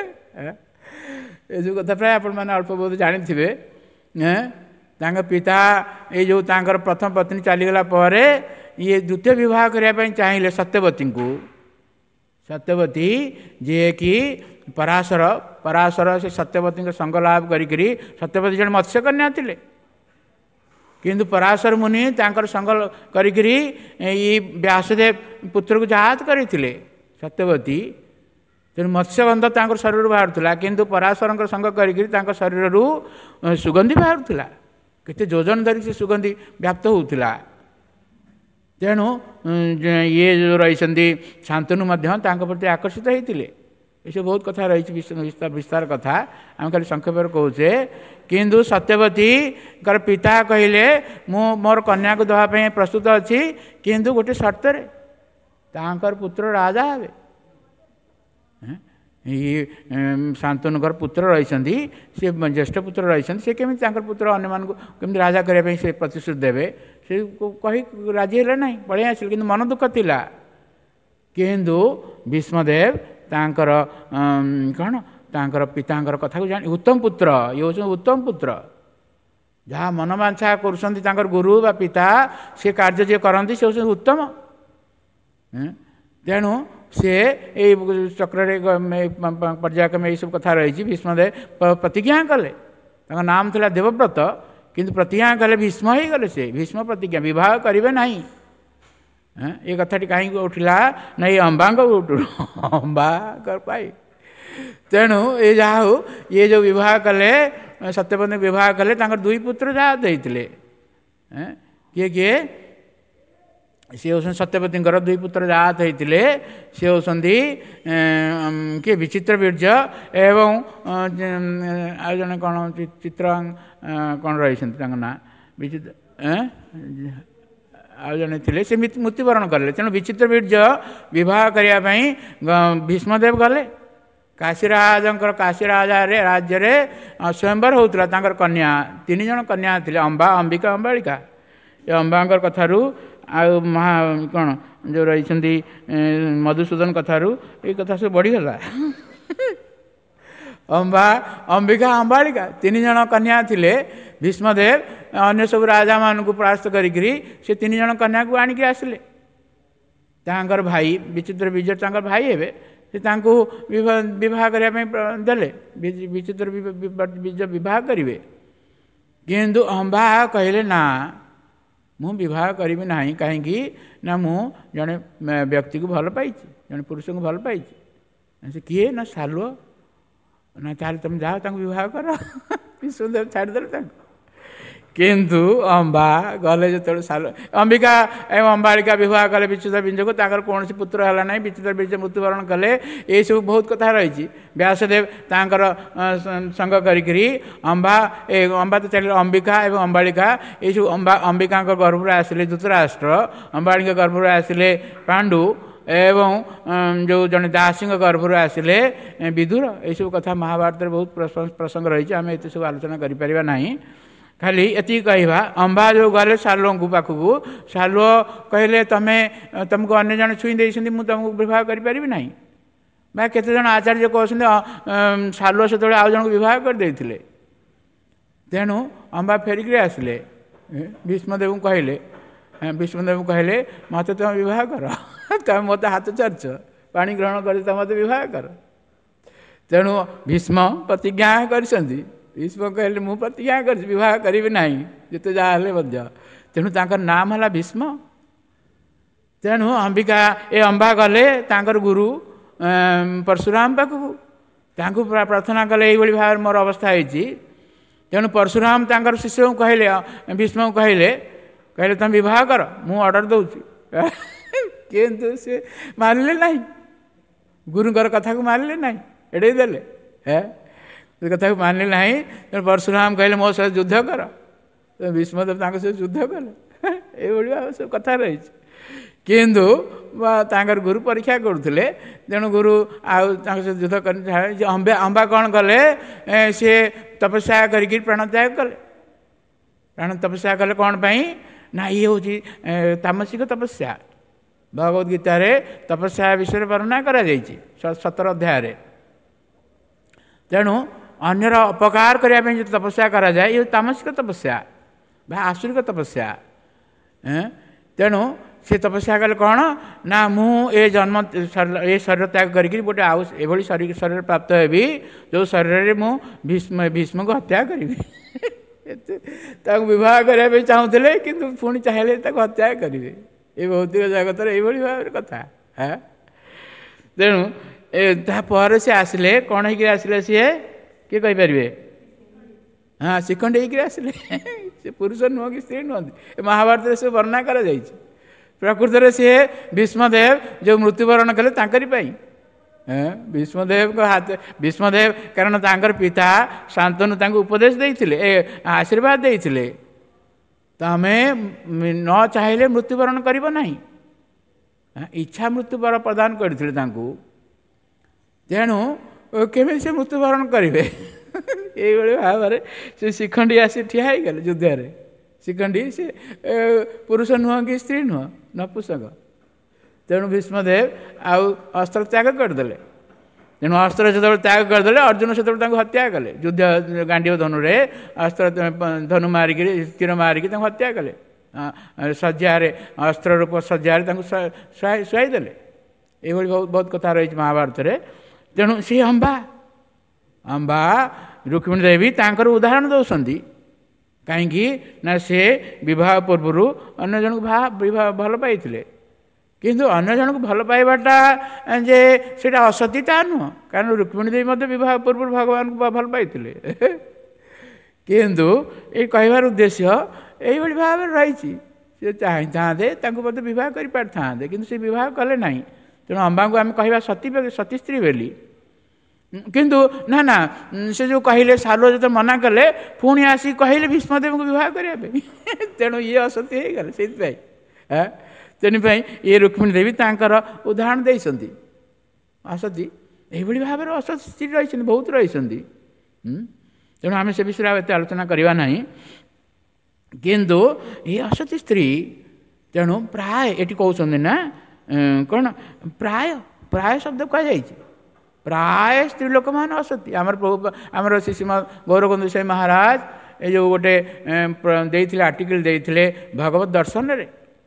ये सब कथा प्राय आपण मैंने अल्प बहुत जानी थे पिता ये जो तांकर प्रथम पत्नी चलीगला पर ये द्वितीय विवाह करने चाहिए सत्यवती को सत्यवती जी कि पराशर पराशर से सत्यवती को संग लाभ करी सत्यवती जन मत्स्यकन्या थे किंतु पराशर मुनि तांकर संग करी ये व्यासदेव पुत्र को जात करते सत्यवती तेणु मत्स्यगंध तांकर शरीर बाहर किंतु पराशर संग करी शरीर सुगंधि बाहर केते योजन धरी से सुगंधि व्याप्त होता तेणु ये जो रही शांतनु प्रति आकर्षित होते ये सब बहुत कथा रही विस्तार विस्तार कथा आम खाली संक्षेप कहे किंतु सत्यवती कर पिता कहले मु मोर कन्या को देवाई प्रस्तुत अच्छी किंतु गोटे शर्त तांकर पुत्र राजा हे ये शांतनुकर पुत्र रही सी ज्येष्ठ पुत्र रही सी केमी पुत्र अन्य मान कमी राजा करने से प्रतिश्रुति देवे से कही राजी है ना पढ़े आसिल कि मन दुख थिला किंतु भीष्मदेव तांकर कौन तांकर पितांकर कथा को जान उत्तम पुत्र ये हूँ उत्तम पुत्र जहाँ मनोवांछा कर गुरु बा पिता से कार्य जी करती से हूँ उत्तम तेणु से चक्र पर्यायक्रम ये सब कथा रही भीष्मदेव प्रतिज्ञा कले नाम था देवव्रत किंतु प्रतिज्ञा कले भीष्म ही गले से भीष्म प्रतिज्ञा विवाह करेंगे ना ये कथाटी कहीं उठला ना ये अंबा उठू अंबा कर पाई तेणु ये जहाँ हो ये जो विवाह कले सत्यवती विवाह कले दुई पुत्र जहाँ देते किए किए सी होती सत्यवतीଙ୍କର ଦୁଇ ପୁତ୍ର ଜାତ ହେଇଥିଲେ सी होती किए विचित्र बीर्ज एवं ଆଉ ଜଣେ କ'ଣ ଚିତ୍ର କ'ଣ ରହିଛନ୍ତି ତାଙ୍କ ନାଁ ବିଚିତ୍ର ଆଉ ଜଣେ ଥିଲେ ସେ ମୃତ୍ୟୁବରଣ କଲେ। ତେଣୁ ବିଚିତ୍ର ବୀର୍ଯ୍ୟ ବିବାହ କରିବା ପାଇଁ ଭୀଷ୍ମଦେବ ଗଲେ। କାଶୀରାଜଙ୍କର କାଶୀରାଜାରେ ରାଜ୍ୟରେ ସ୍ୱୟଂବର ହେଉଥିଲା। ତାଙ୍କର କନ୍ୟା ତିନି ଜଣ କନ୍ୟା ଥିଲେ ଅମ୍ବା ଅମ୍ବିକା ଅମ୍ବାଳିକା। ଏ ଅମ୍ବାଙ୍କର କଥାରୁ ଆଉ ମହା କ'ଣ ଯେଉଁ ରହିଛନ୍ତି ମଧୁସୂଦନ କଥାରୁ ଏଇ କଥା ସବୁ ବଢ଼ିଗଲା। ଅମ୍ବା ଅମ୍ବିକା ଅମ୍ବାଳିକା ତିନି ଜଣ କନ୍ୟା ଥିଲେ। ଭୀଷ୍ମଦେବ ଅନ୍ୟ ସବୁ ରାଜାମାନଙ୍କୁ ପରାସ୍ତ କରିକିରି ସେ ତିନି ଜଣ କନ୍ୟାକୁ ଆଣିକି ଆସିଲେ। ତାଙ୍କର ଭାଇ ବିଚିତ୍ର ବୀର୍ଯ୍ୟ ତାଙ୍କର ଭାଇ ହେବେ ସେ ତାଙ୍କୁ ବିବାହ କରିବା ପାଇଁ ଦେଲେ। ବିଚିତ୍ର ବୀର୍ଯ୍ୟ ବିବାହ କରିବେ କିନ୍ତୁ ଅମ୍ବା କହିଲେ ନା ମୁଁ ବିବାହ କରିବି ନାହିଁ। କାହିଁକି ନା ମୁଁ ଜଣେ ବ୍ୟକ୍ତିକୁ ଭଲ ପାଇଛି, ଜଣେ ପୁରୁଷଙ୍କୁ ଭଲ ପାଇଛି। ସେ କିଏ ନା ସାଲୁଅ। ନା ତାହେଲେ ତୁମେ ଯାଅ ତାଙ୍କୁ ବିବାହ କର। ବିଷ୍ଣୁଦେବ ଛାଡ଼ିଦେଲେ ତାଙ୍କୁ। କିନ୍ତୁ ଅମ୍ବା ଗଲେ ଯେତେବେଳେ ସାଲୁ ଅମ୍ବିକା ଏବଂ ଅମ୍ବାଳିକା ବିବାହ କଲେ ବିଚିତ୍ର ବୀର୍ଯ୍ୟକୁ। ତାଙ୍କର କୌଣସି ପୁତ୍ର ହେଲା ନାହିଁ। ବିଚିତ୍ର ବୀର୍ଯ୍ୟ ମୃତ୍ୟୁବରଣ କଲେ। ଏହିସବୁ ବହୁତ କଥା ରହିଛି। ବ୍ୟାସଦେବ ତାଙ୍କର ସଙ୍ଗ କରିକିରି ଅମ୍ବା ଏ ଅମ୍ବା ତ ଚାଲିଲେ ଅମ୍ବିକା ଏବଂ ଅମ୍ବାଳିକା ଏହିସବୁ ଅମ୍ବା ଅମ୍ବିକାଙ୍କ ଗର୍ଭରୁ ଆସିଲେ ଧୃତରାଷ୍ଟ୍ର, ଅମ୍ବାଳିକା ଗର୍ଭରୁ ଆସିଲେ ପାଣ୍ଡୁ ଏବଂ ଯେଉଁ ଜଣେ ଦାସୀଙ୍କ ଗର୍ଭରୁ ଆସିଲେ ବିଦୁର। ଏହିସବୁ କଥା ମହାଭାରତରେ ବହୁତ ପ୍ରସଙ୍ଗ ରହିଛି। ଆମେ ଏତେ ସବୁ ଆଲୋଚନା କରିପାରିବା ନାହିଁ। ଖାଲି ଏତିକି କହିବା ଅମ୍ବା ଯେଉଁ ଗଲେ ସାଲୁଅଙ୍କ ପାଖକୁ, ସାଲୁଅ କହିଲେ ତମେ ତୁମକୁ ଅନ୍ୟ ଜଣେ ଛୁଇଁ ଦେଇଛନ୍ତି ମୁଁ ତୁମକୁ ବିବାହ କରିପାରିବି ନାହିଁ। ବା କେତେଜଣ ଆଚାର୍ଯ୍ୟ କହୁଛନ୍ତି ସାଲୁଅ ସେତେବେଳେ ଆଉ ଜଣଙ୍କୁ ବିବାହ କରିଦେଇଥିଲେ। ତେଣୁ ଅମ୍ବା ଫେରିକିରି ଆସିଲେ। ଭୀଷ୍ମଦେବଙ୍କୁ କହିଲେ ଭୀଷ୍ମଦେବଙ୍କୁ କହିଲେ ମୋତେ ତୁମେ ବିବାହ କର। ତୁମେ ମୋତେ ହାତ ଚାରିଛ, ପାଣି ଗ୍ରହଣ କରି ତୁମେ ମୋତେ ବିବାହ କର। ତେଣୁ ଭୀଷ୍ମ ପ୍ରତିଜ୍ଞା କରିଛନ୍ତି। ଭୀଷ୍ମ କହିଲେ ମୁଁ ପ୍ରତିଜ୍ଞା କରିଛି ବିବାହ କରିବି ନାହିଁ ଯେତେ ଯାହା ହେଲେ ମଧ୍ୟ। ତେଣୁ ତାଙ୍କର ନାମ ହେଲା ଭୀଷ୍ମ। ତେଣୁ ଅମ୍ବିକା ଏ ଅମ୍ବା ଗଲେ ତାଙ୍କର ଗୁରୁ ପରଶୁରାମ ପାଖକୁ। ତାଙ୍କୁ ପ୍ରାର୍ଥନା କଲେ ଏଇଭଳି ଭାବରେ ମୋର ଅବସ୍ଥା ହେଇଛି। ତେଣୁ ପରଶୁରାମ ତାଙ୍କର ଶିଷ୍ୟଙ୍କୁ କହିଲେ ଭୀଷ୍ମଙ୍କୁ କହିଲେ କହିଲେ ତୁମେ ବିବାହ କର ମୁଁ ଅର୍ଡ଼ର ଦେଉଛି। କିନ୍ତୁ ସେ ମାନିଲେ ନାହିଁ, ଗୁରୁଙ୍କର କଥାକୁ ମାନିଲେ ନାହିଁ, ଏଡ଼େଇ ଦେଲେ। ହେ ସେ କଥାକୁ ମାନିଲେ ନାହିଁ। ତେଣୁ ପରଶୁରାମ କହିଲେ ମୋ ସହିତ ଯୁଦ୍ଧ କର। ଭୀଷ୍ମଦେବ ତାଙ୍କ ସହିତ ଯୁଦ୍ଧ କଲେ। ଏଇଭଳି ଭାବରେ ସବୁ କଥା ରହିଛି। କିନ୍ତୁ ତାଙ୍କର ଗୁରୁ ପରୀକ୍ଷା କରୁଥିଲେ। ତେଣୁ ଗୁରୁ ଆଉ ତାଙ୍କ ସହିତ ଯୁଦ୍ଧ କରି ଅମ୍ବା ଅମ୍ବା କ'ଣ କଲେ ସିଏ ତପସ୍ୟା କରିକି ପ୍ରାଣତ୍ୟାଗ କଲେ। ପ୍ରାଣ ତପସ୍ୟା କଲେ କ'ଣ ପାଇଁ ନା ଇଏ ହେଉଛି ତାମସିକ ତପସ୍ୟା। ଭଗବତ ଗୀତାରେ ତପସ୍ୟା ବିଷୟରେ ବର୍ଣ୍ଣନା କରାଯାଇଛି ସତର ଅଧ୍ୟାୟରେ। ତେଣୁ ଅନ୍ୟର ଅପକାର କରିବା ପାଇଁ ଯଦି ତପସ୍ୟା କରାଯାଏ ଇଏ ତାମସିକ ତପସ୍ୟା ବା ଆସୁରିକ ତପସ୍ୟା। ତେଣୁ ସେ ତପସ୍ୟା କଲେ କ'ଣ ନା ମୁଁ ଏ ଜନ୍ମ ଏ ଶରୀର ତ୍ୟାଗ କରିକି ଗୋଟେ ଆଉ ଏଭଳି ଶରୀର ଶରୀର ପ୍ରାପ୍ତ ହେବି ଯେଉଁ ଶରୀରରେ ମୁଁ ଭୀଷ୍ମ ଭୀଷ୍ମକୁ ହତ୍ୟା କରିବି। ତାକୁ ବିବାହ କରିବା ପାଇଁ ଚାହୁଁଥିଲେ କିନ୍ତୁ ପୁଣି ଚାହିଁଲେ ତାକୁ ହତ୍ୟା କରିବେ। ଏ ଭୌତିକ ଜଗତରେ ଏଇଭଳି ଭାବରେ କଥା। ତେଣୁ ଏ ତାପରେ ସେ ଆସିଲେ କ'ଣ ହେଇକି ଆସିଲେ ସିଏ କିଏ କହିପାରିବେ? ହଁ ଶିଖଣ୍ଡି ହେଇକିରି ଆସିଲେ। ସେ ପୁରୁଷ ନୁହଁ କି ସ୍ତ୍ରୀ ନୁହନ୍ତି। ଏ ମହାଭାରତରେ ସବୁ ବର୍ଣ୍ଣନା କରାଯାଇଛି। ପ୍ରକୃତରେ ସିଏ ଭୀଷ୍ମଦେବ ଯେଉଁ ମୃତ୍ୟୁବରଣ କଲେ ତାଙ୍କରି ପାଇଁ। ଭୀଷ୍ମଦେବଙ୍କ ହାତ ଭୀଷ୍ମଦେବ କାରଣ ତାଙ୍କର ପିତା ଶାନ୍ତନୁ ତାଙ୍କୁ ଉପଦେଶ ଦେଇଥିଲେ, ଏ ଆଶୀର୍ବାଦ ଦେଇଥିଲେ ତମେ ନ ଚାହିଁଲେ ମୃତ୍ୟୁବରଣ କରିବ ନାହିଁ। ଇଚ୍ଛା ମୃତ୍ୟୁବରଣ ପ୍ରଦାନ କରିଥିଲେ ତାଙ୍କୁ। ତେଣୁ କେମିତି ସେ ମୃତ୍ୟୁବରଣ କରିବେ? ଏଇଭଳି ଭାବରେ ସେ ଶିଖଣ୍ଡି ଆସି ଠିଆ ହେଇଗଲେ ଯୁଦ୍ଧରେ। ଶିଖଣ୍ଡି ସେ ପୁରୁଷ ନୁହଁ କି ସ୍ତ୍ରୀ ନୁହଁ, ନପୁଂସକ। ତେଣୁ ଭୀଷ୍ମଦେବ ଆଉ ଅସ୍ତ୍ର ତ୍ୟାଗ କରିଦେଲେ। ତେଣୁ ଅସ୍ତ୍ର ଯେତେବେଳେ ତ୍ୟାଗ କରିଦେଲେ ଅର୍ଜୁନ ସେତେବେଳେ ତାଙ୍କୁ ହତ୍ୟା କଲେ। ଯୁଦ୍ଧ ଗାଣ୍ଡୀବ ଧନୁରେ ଅସ୍ତ୍ର ଧନୁ ମାରିକିରି ତୀର ମାରିକି ତାଙ୍କୁ ହତ୍ୟା କଲେ। ଶଯ୍ୟାରେ ଅସ୍ତ୍ର ରୂପ ଶଯ୍ୟାରେ ତାଙ୍କୁ ଶୁଆଇ ଦେଲେ। ଏଇଭଳି ବହୁତ ବହୁତ କଥା ରହିଛି ମହାଭାରତରେ। ତେଣୁ ସେ ଅମ୍ବା ଅମ୍ବା ରୁକ୍ମିଣୀ ଦେବୀ ତାଙ୍କର ଉଦାହରଣ ଦେଉଛନ୍ତି। କାହିଁକି ନା ସେ ବିବାହ ପୂର୍ବରୁ ଅନ୍ୟ ଜଣକୁ ବିବାହ ଭଲ ପାଇଥିଲେ। କିନ୍ତୁ ଅନ୍ୟ ଜଣକୁ ଭଲ ପାଇବାଟା ଯେ ସେଇଟା ଅସତୀ ତା ନୁହଁ। କାରଣ ରୁକ୍ମିଣୀ ଦେବୀ ମଧ୍ୟ ବିବାହ ପୂର୍ବରୁ ଭଗବାନଙ୍କୁ ଭଲ ପାଇଥିଲେ। କିନ୍ତୁ ଏଇ କହିବାର ଉଦ୍ଦେଶ୍ୟ ଏଇଭଳି ଭାବରେ ରହିଛି। ସେ ଚାହିଁଥାନ୍ତେ ତାଙ୍କୁ ମଧ୍ୟ ବିବାହ କରିପାରିଥାନ୍ତେ, କିନ୍ତୁ ସେ ବିବାହ କଲେ ନାହିଁ। ତେଣୁ ଅମ୍ବାଙ୍କୁ ଆମେ କହିବା ସତୀ ସତୀ ସ୍ତ୍ରୀ ବୋଲି। କିନ୍ତୁ ନା ନା ସେ ଯେଉଁ କହିଲେ ସାଲୁ ଯେତେ ମନା କଲେ ପୁଣି ଆସିକି କହିଲେ ଭୀଷ୍ମଦେବଙ୍କୁ ବିବାହ କରିବା ପାଇଁ ତେଣୁ ଇଏ ଅସତୀ ହେଇଗଲେ। ସେଇଥିପାଇଁ ତେଣୁପାଇଁ ଇଏ ରୁକ୍ମିଣୀ ଦେବୀ ତାଙ୍କର ଉଦାହରଣ ଦେଇଛନ୍ତି। ଅସତୀ ଏହିଭଳି ଭାବରେ ଅସତୀ ସ୍ତ୍ରୀ ରହିଛନ୍ତି, ବହୁତ ରହିଛନ୍ତି। ତେଣୁ ଆମେ ସେ ବିଷୟରେ ଆଉ ଏତେ ଆଲୋଚନା କରିବା ନାହିଁ। କିନ୍ତୁ ଏ ଅସତୀ ସ୍ତ୍ରୀ ତେଣୁ ପ୍ରାୟ ଏଠି କହୁଛନ୍ତି ନା କ'ଣ ପ୍ରାୟ ପ୍ରାୟ ଶବ୍ଦ କୁହାଯାଇଛି। ପ୍ରାୟ ସ୍ତ୍ରୀ ଲୋକମାନେ ଅସତୀ। ଆମର ପ୍ରଭୁ ଆମର ଶ୍ରୀ ଶ୍ରୀମଦ୍ ଗୌରବକୁଞ୍ଜ ସ୍ୱାମୀ ମହାରାଜ ଏ ଯେଉଁ ଗୋଟେ ଦେଇଥିଲେ ଆର୍ଟିକଲ ଦେଇଥିଲେ ଭଗବତ ଦର୍ଶନରେ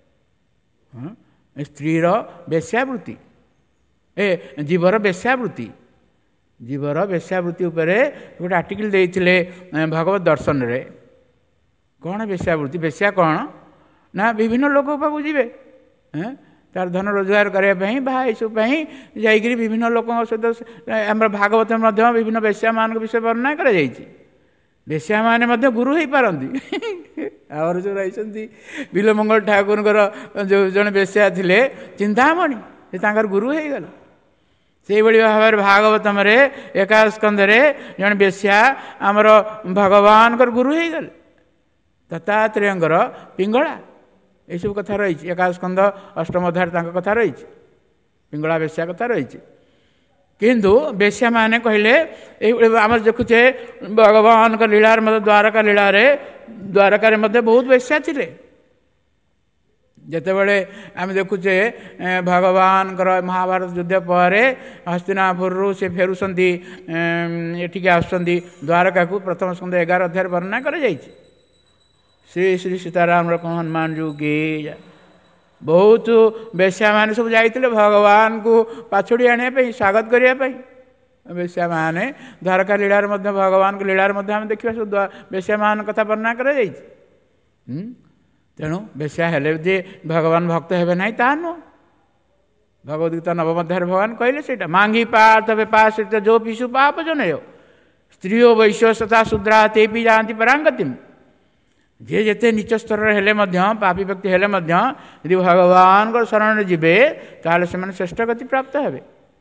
ସ୍ତ୍ରୀର ବେଶ୍ୟାବୃତ୍ତି, ଏ ଜୀବର ବେଶ୍ୟାବୃତ୍ତି, ଜୀବର ବେଶ୍ୟାବୃତ୍ତି ଉପରେ ଗୋଟେ ଆର୍ଟିକଲ ଦେଇଥିଲେ ଭଗବତ ଦର୍ଶନରେ। କ'ଣ ବେଶ୍ୟାବୃତ୍ତି? ବେଶ୍ୟା କ'ଣ ନା ବିଭିନ୍ନ ଲୋକ ପାଖକୁ ଯିବେ ତାର ଧନ ରୋଜଗାର କରିବା ପାଇଁ ବା ଏସବୁ ପାଇଁ ଯାଇକରି ବିଭିନ୍ନ ଲୋକଙ୍କ ସହିତ। ଆମର ଭାଗବତ ମଧ୍ୟ ବିଭିନ୍ନ ବେଶ୍ୟାମାନଙ୍କ ବିଷୟରେ ବର୍ଣ୍ଣନା କରାଯାଇଛି। ବେଶ୍ୟାମାନେ ମଧ୍ୟ ଗୁରୁ ହେଇପାରନ୍ତି। ଆମର ଯେଉଁ ରହିଛନ୍ତି ବିଲମଙ୍ଗଳ ଠାକୁରଙ୍କର ଯେଉଁ ଜଣେ ବେଶ୍ୟା ଥିଲେ ଚିନ୍ତାମଣି, ସେ ତାଙ୍କର ଗୁରୁ ହେଇଗଲେ। ସେଇଭଳି ଭାବରେ ଭାଗବତମରେ ଏକାଦଶ ସ୍କନ୍ଧରେ ଜଣେ ବେଶ୍ୟା ଆମର ଭଗବାନଙ୍କର ଗୁରୁ ହେଇଗଲେ। ଦତ୍ତାତ୍ରେୟଙ୍କର ପିଙ୍ଗଳା ଏସବୁ କଥା ରହିଛି। ଏକାଦଶ ସ୍କନ୍ଧ ଅଷ୍ଟମ ଅଧ୍ୟାୟରେ ତାଙ୍କ କଥା ରହିଛି, ପିଙ୍ଗଳା ବେଶ୍ୟା କଥା ରହିଛି। କିନ୍ତୁ ବେଶ୍ୟାମାନେ କହିଲେ ଏଇଭଳି ଆମର ଦେଖୁଛେ ଭଗବାନଙ୍କ ଲୀଳାରେ ମଧ୍ୟ ଦ୍ୱାରକା ଲୀଳାରେ ଦ୍ୱାରକାରେ ମଧ୍ୟ ବହୁତ ବେଶ୍ୟା ଥିଲେ। ଯେତେବେଳେ ଆମେ ଦେଖୁଛେ ଭଗବାନଙ୍କର ମହାଭାରତ ଯୁଦ୍ଧ ପରେ ହସ୍ତିନାପୁରରୁ ସେ ଫେରୁଛନ୍ତି, ଏଠିକି ଆସୁଛନ୍ତି ଦ୍ୱାରକାକୁ। ପ୍ରଥମ ସ୍କନ୍ଧ ଏଗାର ଅଧ୍ୟାୟରେ ବର୍ଣ୍ଣନା କରାଯାଇଛି। ଶ୍ରୀ ଶ୍ରୀ ସୀତାରାମର ହନୁମାନ ଯୋଉ କି ବହୁତ ବେଶ୍ୟାମାନେ ସବୁ ଯାଇଥିଲେ ଭଗବାନଙ୍କୁ ପାଛୋଡ଼ି ଆଣିବା ପାଇଁ, ସ୍ୱାଗତ କରିବା ପାଇଁ। ବେଶ୍ୟାମାନେ ଦ୍ୱାରକା ଲୀଳାରେ ମଧ୍ୟ ଭଗବାନଙ୍କ ଲୀଳାରେ ମଧ୍ୟ ଆମେ ଦେଖିବା ସବୁ ବେଶ୍ୟାମାନଙ୍କ କଥା ବର୍ଣ୍ଣନା କରାଯାଇଛି। ତେଣୁ ବେଶ୍ୟା ହେଲେ ଯେ ଭଗବାନ ଭକ୍ତ ହେବେ ନାହିଁ ତାହା ନୁହଁ। ଭଗବତ ଗୀତା ନବମ ଅଧ୍ୟାୟରେ ଭଗବାନ କହିଲେ ସେଇଟା ମାଙ୍ଗି ପାର୍ଥ ବେପାସ ଯୋ ପିଶୁ ପାପ ଜନେୟ ସ୍ତ୍ରୀ ଓ ବୈଶ୍ୟ ତଥା ଶୂଦ୍ରା ତେ ବି ଯାଆନ୍ତି ପରାଙ୍ଗତିମ୍। ଯିଏ ଯେତେ ନିଚ ସ୍ତରରେ ହେଲେ ମଧ୍ୟ, ପାପୀ ବ୍ୟକ୍ତି ହେଲେ ମଧ୍ୟ ଯଦି ଭଗବାନଙ୍କ ଶରଣରେ ଯିବେ ତାହେଲେ ସେମାନେ ଶ୍ରେଷ୍ଠ ଗତି ପ୍ରାପ୍ତ ହେବେ।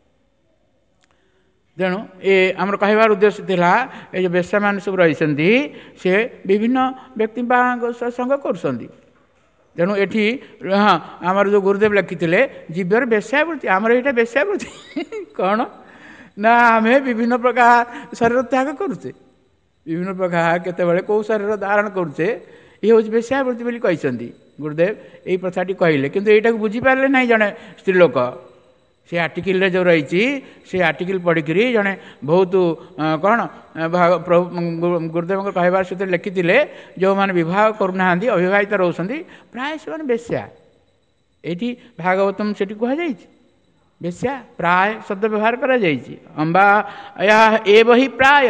ତେଣୁ ଏ ଆମର କହିବାର ଉଦ୍ଦେଶ୍ୟ ଥିଲା ଏ ଯେଉଁ ବେଶ୍ୟାମାନେ ସବୁ ରହିଛନ୍ତି ସେ ବିଭିନ୍ନ ବ୍ୟକ୍ତିଙ୍କ ସଙ୍ଗ କରୁଛନ୍ତି। ତେଣୁ ଏଠି ହଁ ଆମର ଯେଉଁ ଗୁରୁଦେବ ଲେଖିଥିଲେ ଜୀବର ବେଶ୍ୟାବୃତ୍ତି, ଆମର ଏଇଟା ବେଶ୍ୟାବୃତ୍ତି କ'ଣ ନା ଆମେ ବିଭିନ୍ନ ପ୍ରକାର ଶରୀର ତ୍ୟାଗ କରୁଛେ, ବିଭିନ୍ନ ପ୍ରକାର କେତେବେଳେ କେଉଁ ଶରୀର ଧାରଣ କରୁଛେ, ଇଏ ହେଉଛି ବେଶ୍ୟାବୃତ୍ତି ବୋଲି କହିଛନ୍ତି ଗୁରୁଦେବ। ଏଇ ପ୍ରଥାଟି କହିଲେ, କିନ୍ତୁ ଏଇଟାକୁ ବୁଝିପାରିଲେ ନାହିଁ ଜଣେ ସ୍ତ୍ରୀ ଲୋକ। ସେ ଆର୍ଟିକିଲରେ ଯେଉଁ ରହିଛି ସେ ଆର୍ଟିକିଲ ପଢ଼ିକିରି ଜଣେ ବହୁତ କ'ଣ ଗୁରୁଦେବଙ୍କ କହିବାର ସହିତ ଲେଖିଥିଲେ ଯେଉଁମାନେ ବିବାହ କରୁନାହାନ୍ତି, ଅବିବାହିତ ରହୁଛନ୍ତି, ପ୍ରାୟ ସେମାନେ ବେଶ୍ୟା। ଏଇଠି ଭାଗବତମ ସେଠି କୁହାଯାଇଛି ବେଶ୍ୟା, ପ୍ରାୟ ଶବ୍ଦ ବ୍ୟବହାର କରାଯାଇଛି। ଅମ୍ବା ଏ ବହି ପ୍ରାୟ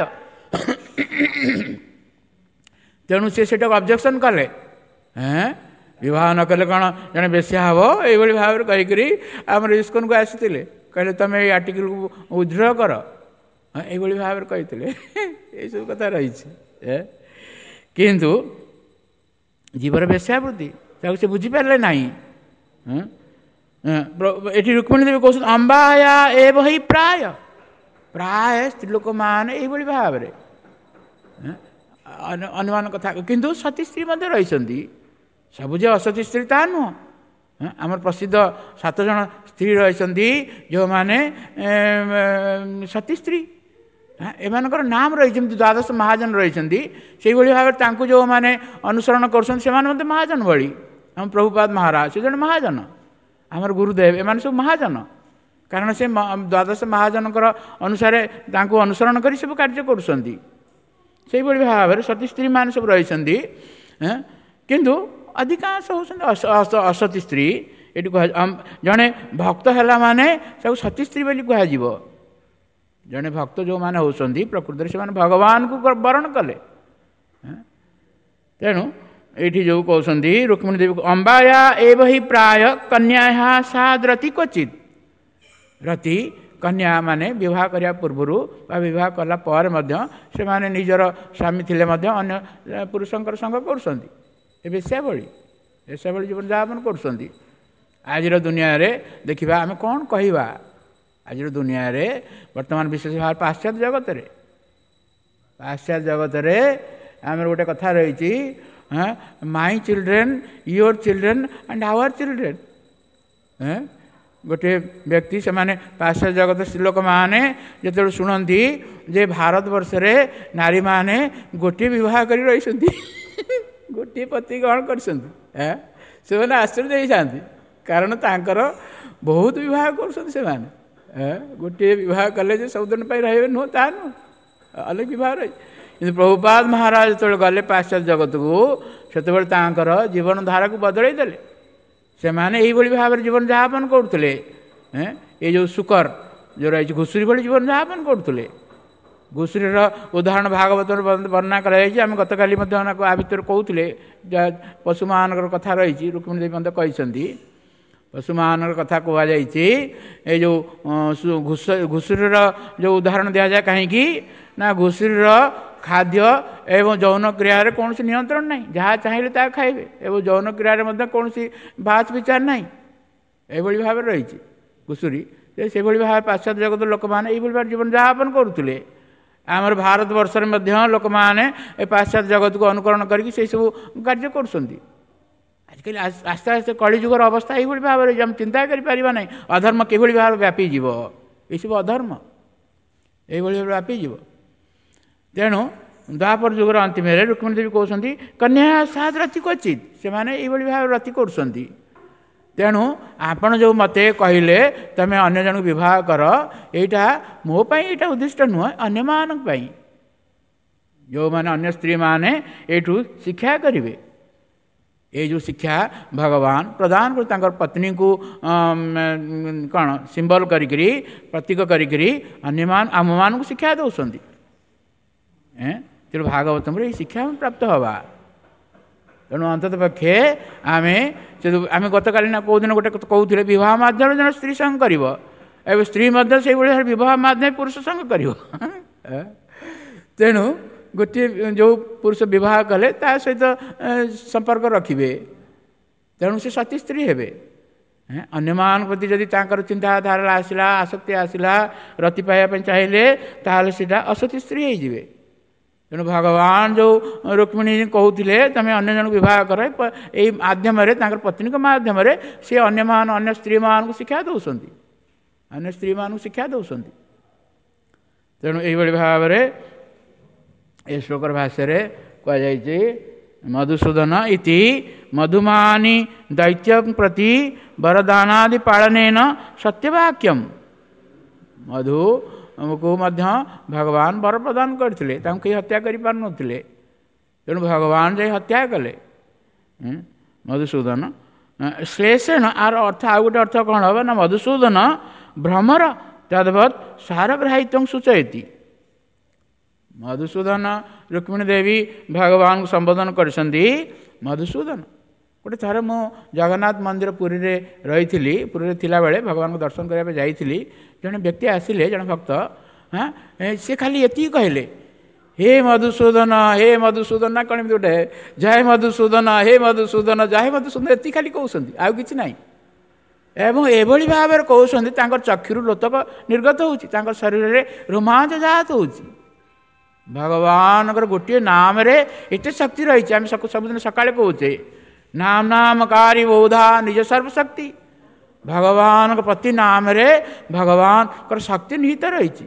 ତେଣୁ ସେ ସେଟାକୁ ଅବଜେକ୍ସନ୍ କଲେ। ହେଁ ବିବାହ ନ କଲେ କ'ଣ ଜଣେ ବେଶ୍ୟା ହେବ? ଏଇଭଳି ଭାବରେ କହିକରି ଆମର ଇସ୍କନକୁ ଆସିଥିଲେ, କହିଲେ ତୁମେ ଏଇ ଆର୍ଟିକିଲକୁ ଉଦ୍ଧ୍ର କର, ଏଇଭଳି ଭାବରେ କହିଥିଲେ। ଏଇସବୁ କଥା ରହିଛି। କିନ୍ତୁ ଜୀବର ବେଶ୍ୟାବୃତ୍ତି ତାକୁ ସେ ବୁଝିପାରିଲେ ନାହିଁ। ଏଠି ରୁକ୍ମିଣୀ ଦେବୀ କହୁଛନ୍ତି ଅମ୍ବାୟା ଏ ବହି ପ୍ରାୟ, ପ୍ରାୟ ସ୍ତ୍ରୀ ଲୋକମାନେ ଏଇଭଳି ଭାବରେ ଅନୁମାନ କଥା। କିନ୍ତୁ ସତୀ ସ୍ତ୍ରୀ ମଧ୍ୟ ରହିଛନ୍ତି, ସବୁ ଯେ ଅସତୀ ସ୍ତ୍ରୀ ତାହା ନୁହଁ। ଆମର ପ୍ରସିଦ୍ଧ ସାତ ଜଣ ସ୍ତ୍ରୀ ରହିଛନ୍ତି ଯେଉଁମାନେ ସତୀ ସ୍ତ୍ରୀ। ଏମାନଙ୍କର ନାମ ରହିଛି, ଯେମିତି ଦ୍ୱାଦଶ ମହାଜନ ରହିଛନ୍ତି ସେଇଭଳି ଭାବରେ ତାଙ୍କୁ ଯେଉଁମାନେ ଅନୁସରଣ କରୁଛନ୍ତି ସେମାନେ ମଧ୍ୟ ମହାଜନ ଭଳି। ଆମ ପ୍ରଭୁପାଦ ମହାରାଜ ସେ ଜଣେ ମହାଜନ, ଆମର ଗୁରୁଦେବ ଏମାନେ ସବୁ ମହାଜନ, କାରଣ ସେ ଦ୍ୱାଦଶ ମହାଜନଙ୍କର ଅନୁସାରେ ତାଙ୍କୁ ଅନୁସରଣ କରି ସବୁ କାର୍ଯ୍ୟ କରୁଛନ୍ତି। ସେଇଭଳି ଭାବରେ ସତୀ ସ୍ତ୍ରୀମାନେ ସବୁ ରହିଛନ୍ତି। କିନ୍ତୁ ଅଧିକାଂଶ ହେଉଛନ୍ତି ଅସତୀ ସ୍ତ୍ରୀ। ଏଠି କୁହା ଜଣେ ଭକ୍ତ ହେଲା ମାନେ ତାକୁ ସତୀ ସ୍ତ୍ରୀ ବୋଲି କୁହାଯିବ। ଜଣେ ଭକ୍ତ ଯେଉଁମାନେ ହେଉଛନ୍ତି ପ୍ରକୃତରେ ସେମାନେ ଭଗବାନଙ୍କୁ ବରଣ କଲେ। ତେଣୁ ଏଇଠି ଯେଉଁ କହୁଛନ୍ତି ରୁକ୍ମିଣୀ ଦେବୀ ଅମ୍ବାୟା ଏ ବହି ପ୍ରାୟ କନ୍ୟା ସାଦ୍ରତି କ୍ୱଚିତ୍। ରତି କନ୍ୟା ମାନେ ବିବାହ କରିବା ପୂର୍ବରୁ ବା ବିବାହ କଲା ପରେ ମଧ୍ୟ ସେମାନେ ନିଜର ସ୍ୱାମୀ ଥିଲେ ମଧ୍ୟ ଅନ୍ୟ ପୁରୁଷଙ୍କର ସଙ୍ଗ କରୁଛନ୍ତି, ଏ ବେଶ୍ୟା ଭଳି। ଏସଭଳି ଜୀବନଯାପନ କରୁଛନ୍ତି। ଆଜିର ଦୁନିଆରେ ଦେଖିବା ଆମେ କ'ଣ କହିବା? ଆଜିର ଦୁନିଆରେ ବର୍ତ୍ତମାନ ବିଶେଷ ଭାବରେ ପାଶ୍ଚାତ୍ୟ ଜଗତରେ ପାଶ୍ଚାତ୍ୟ ଜଗତରେ ଆମର ଗୋଟେ କଥା ରହିଛି, my children, your children and our children. ଗୋଟିଏ ବ୍ୟକ୍ତି ସେମାନେ ପାଶ୍ଚାତ୍ୟ ଜଗତ ସ୍ତ୍ରୀଲୋକମାନେ ଯେତେବେଳେ ଶୁଣନ୍ତି ଯେ ଭାରତବର୍ଷରେ ନାରୀମାନେ ଗୋଟିଏ ବିବାହ କରି ରହିଛନ୍ତି, ଗୋଟିଏ ପତି ଗ୍ରହଣ କରିଛନ୍ତି, ସେମାନେ ଆଶ୍ଚର୍ଯ୍ୟ ହେଇଯାଆନ୍ତି। କାରଣ ତାଙ୍କର ବହୁତ ବିବାହ କରୁଛନ୍ତି ସେମାନେ। ଗୋଟିଏ ବିବାହ କଲେ ଯେ ସବୁଦିନ ପାଇଁ ରହିବେ ନୁହଁ, ତାହା ନୁହଁ, ଅନେକ ବିବାହ ରହିଛି। କିନ୍ତୁ ପ୍ରଭୁପାଦ ମହାରାଜ ଯେତେବେଳେ ଗଲେ ପାଶ୍ଚାତ୍ୟ ଜଗତକୁ, ସେତେବେଳେ ତାଙ୍କର ଜୀବନଧାରାକୁ ବଦଳେଇ ଦେଲେ। ସେମାନେ ଏଇଭଳି ଭାବରେ ଜୀବନଯାପନ କରୁଥିଲେ। ଏଇ ଯେଉଁ ଶୁକର ଯେଉଁ ରହିଛି ଘୁଷୁରୀ ଭଳି ଜୀବନଯାପନ କରୁଥିଲେ। ଘୁଷୁରୀର ଉଦାହରଣ ଭାଗବତରେ ବର୍ଣ୍ଣନା କରାଯାଇଛି। ଆମେ ଗତକାଲି ମଧ୍ୟ ଆ ଭିତରେ କହୁଥିଲେ, ପଶୁମାନଙ୍କର କଥା ରହିଛି, ରୁକ୍ମିଣୀ ଦେବୀ ମଧ୍ୟ କହିଛନ୍ତି। ପଶୁମାନଙ୍କର କଥା କୁହାଯାଇଛି। ଏଇ ଯେଉଁ ଘୁଷୁରୀର ଯେଉଁ ଉଦାହରଣ ଦିଆଯାଏ କାହିଁକି ନା, ଘୁଷୁରୀର ଖାଦ୍ୟ ଏବଂ ଯୌନ କ୍ରିୟାରେ କୌଣସି ନିୟନ୍ତ୍ରଣ ନାହିଁ, ଯାହା ଚାହିଁଲେ ତାହା ଖାଇବେ, ଏବଂ ଯୌନ କ୍ରିୟାରେ ମଧ୍ୟ କୌଣସି ବାଛ ବିଚାର ନାହିଁ। ଏଇଭଳି ଭାବରେ ରହିଛି ଘୁଷୁରୀ। ସେଭଳି ଭାବରେ ପାଶ୍ଚାତ୍ୟ ଜଗତର ଲୋକମାନେ ଏଇଭଳି ଭାବରେ ଜୀବନଯାପନ କରୁଥିଲେ। ଆମର ଭାରତବର୍ଷରେ ମଧ୍ୟ ଲୋକମାନେ ଏ ପାଶ୍ଚାତ୍ୟ ଜଗତକୁ ଅନୁକରଣ କରିକି ସେହିସବୁ କାର୍ଯ୍ୟ କରୁଛନ୍ତି। ଆଜିକାଲି ଆସ୍ତେ ଆସ୍ତେ କଳିଯୁଗର ଅବସ୍ଥା ଏଇଭଳି ଭାବରେ ଆମେ ଚିନ୍ତା କରିପାରିବା ନାହିଁ। ଅଧର୍ମ କିଭଳି ଭାବରେ ବ୍ୟାପିଯିବ, ଏସବୁ ଅଧର୍ମ ଏଇଭଳି ଭାବରେ ବ୍ୟାପିଯିବ। ତେଣୁ ଦ୍ୱାପର ଯୁଗର ଅନ୍ତିମରେ ରୁକ୍ମିଣୀ ଦେବୀ କହୁଛନ୍ତି, କନ୍ୟା ସାତ ରତି କ୍ୱଚିତ୍, ସେମାନେ ଏଇଭଳି ଭାବରେ ରତି କରୁଛନ୍ତି। ତେଣୁ ଆପଣ ଯେଉଁ ମୋତେ କହିଲେ ତୁମେ ଅନ୍ୟ ଜଣଙ୍କୁ ବିବାହ କର, ଏଇଟା ମୋ ପାଇଁ ଏଇଟା ଉଦ୍ଦିଷ୍ଟ ନୁହେଁ, ଅନ୍ୟମାନଙ୍କ ପାଇଁ। ଯେଉଁମାନେ ଅନ୍ୟ ସ୍ତ୍ରୀମାନେ ଏଇଠୁ ଶିକ୍ଷା କରିବେ। ଏଇ ଯେଉଁ ଶିକ୍ଷା ଭଗବାନ ପ୍ରଦାନ କରି ତାଙ୍କର ପତ୍ନୀଙ୍କୁ କ'ଣ ସିମ୍ବଲ କରିକିରି, ପ୍ରତୀକ କରିକିରି ଅନ୍ୟମାନ ଆମମାନଙ୍କୁ ଶିକ୍ଷା ଦେଉଛନ୍ତି। ତେଣୁ ଭାଗବତମରେ ଏଇ ଶିକ୍ଷା ପ୍ରାପ୍ତ ହେବା। ତେଣୁ ଅନ୍ତତଃ ପକ୍ଷେ ଆମେ ଆମେ ଗତକାଲି ନା କେଉଁଦିନ ଗୋଟେ କହୁଥିଲେ, ବିବାହ ମାଧ୍ୟମରେ ଜଣେ ସ୍ତ୍ରୀ ସଙ୍ଗ କରିବ, ଏବେ ସ୍ତ୍ରୀ ମଧ୍ୟ ସେଇଭଳି ବିବାହ ମାଧ୍ୟମରେ ପୁରୁଷ ସଙ୍ଗ କରିବ। ତେଣୁ ଗୋଟିଏ ଯେଉଁ ପୁରୁଷ ବିବାହ କଲେ ତା ସହିତ ସମ୍ପର୍କ ରଖିବେ, ତେଣୁ ସେ ସତୀ ସ୍ତ୍ରୀ ହେବେ। ଅନ୍ୟମାନଙ୍କ ପ୍ରତି ଯଦି ତାଙ୍କର ଚିନ୍ତାଧାରା ଆସିଲା, ଆସକ୍ତି ଆସିଲା, ରତି ପାଇବା ପାଇଁ ଚାହିଁଲେ, ତାହେଲେ ସେଇଟା ଅସତୀ ସ୍ତ୍ରୀ ହେଇଯିବେ। ତେଣୁ ଭଗବାନ ଯେଉଁ ରୁକ୍ମିଣୀ କହୁଥିଲେ ତୁମେ ଅନ୍ୟ ଜଣଙ୍କୁ ବିବାହ କର, ଏଇ ମାଧ୍ୟମରେ ତାଙ୍କର ପତ୍ନୀଙ୍କ ମାଧ୍ୟମରେ ସେ ଅନ୍ୟମାନ ଅନ୍ୟ ସ୍ତ୍ରୀମାନଙ୍କୁ ଶିକ୍ଷା ଦେଉଛନ୍ତି, ଅନ୍ୟ ସ୍ତ୍ରୀମାନଙ୍କୁ ଶିକ୍ଷା ଦେଉଛନ୍ତି। ତେଣୁ ଏଇଭଳି ଭାବରେ ଏ ଶ୍ଲୋକର ଭାଷ୍ୟରେ କୁହାଯାଇଛି, ମଧୁସୂଦନ ଇତି ମଧୁମାନି ଦୈତ୍ୟ ପ୍ରତି ବରଦାନାଦି ପାଳନେନ ସତ୍ୟବାକ୍ୟମ୍। ମଧୁ ଆମକୁ ମଧ୍ୟ ଭଗବାନ ବର ପ୍ରଦାନ କରିଥିଲେ, ତାଙ୍କୁ କେହି ହତ୍ୟା କରିପାରୁନଥିଲେ। ତେଣୁ ଭଗବାନ ଯାଇ ହତ୍ୟା କଲେ ମଧୁସୂଦନ। ଶ୍ଲେଷେଣ ଆର ଅର୍ଥ ଆଉ ଗୋଟେ ଅର୍ଥ କ'ଣ ହେବ ନା, ମଧୁସୂଦନ ଭ୍ରମର ତଦ୍ବତ୍ ସାରଗ୍ରାହିତ୍ୱଂ ସୂଚୟତି। ମଧୁସୂଦନ ରୁକ୍ମିଣୀ ଦେବୀ ଭଗବାନଙ୍କୁ ସମ୍ବୋଧନ କରିଛନ୍ତି ମଧୁସୂଦନ। ଗୋଟେ ଥରେ ମୁଁ ଜଗନ୍ନାଥ ମନ୍ଦିର ପୁରୀରେ ରହିଥିଲି, ପୁରୀରେ ଥିଲାବେଳେ ଭଗବାନଙ୍କୁ ଦର୍ଶନ କରିବା ପାଇଁ ଯାଇଥିଲି। ଜଣେ ବ୍ୟକ୍ତି ଆସିଲେ, ଜଣେ ଭକ୍ତ, ହଁ ସେ ଖାଲି ଏତିକି କହିଲେ, ହେ ମଧୁସୂଦନ, ହେ ମଧୁସୂଦନ, କ'ଣ ଏମିତି ଗୋଟେ ଜୟ ମଧୁସୂଦନ, ହେ ମଧୁସୂଦନ, ଜୟ ମଧୁସୂଦନ, ଏତିକି ଖାଲି କହୁଛନ୍ତି, ଆଉ କିଛି ନାହିଁ। ଏବଂ ଏଭଳି ଭାବରେ କହୁଛନ୍ତି ତାଙ୍କର ଚକ୍ଷୁରୁ ଲୋତକ ନିର୍ଗତ ହେଉଛି, ତାଙ୍କର ଶରୀରରେ ରୋମାଞ୍ଚ ଜାତ ହେଉଛି। ଭଗବାନଙ୍କର ଗୋଟିଏ ନାମରେ ଏତେ ଶକ୍ତି ରହିଛି। ଆମେ ସବୁଦିନ ସକାଳେ କହୁଛେ, ନାମ ନାମକାରୀ ବୌଦ୍ଧା ନିଜ ସର୍ବଶକ୍ତି। ଭଗବାନଙ୍କ ପ୍ରତି ନାମରେ ଭଗବାନଙ୍କର ଶକ୍ତି ନିହିତ ରହିଛି।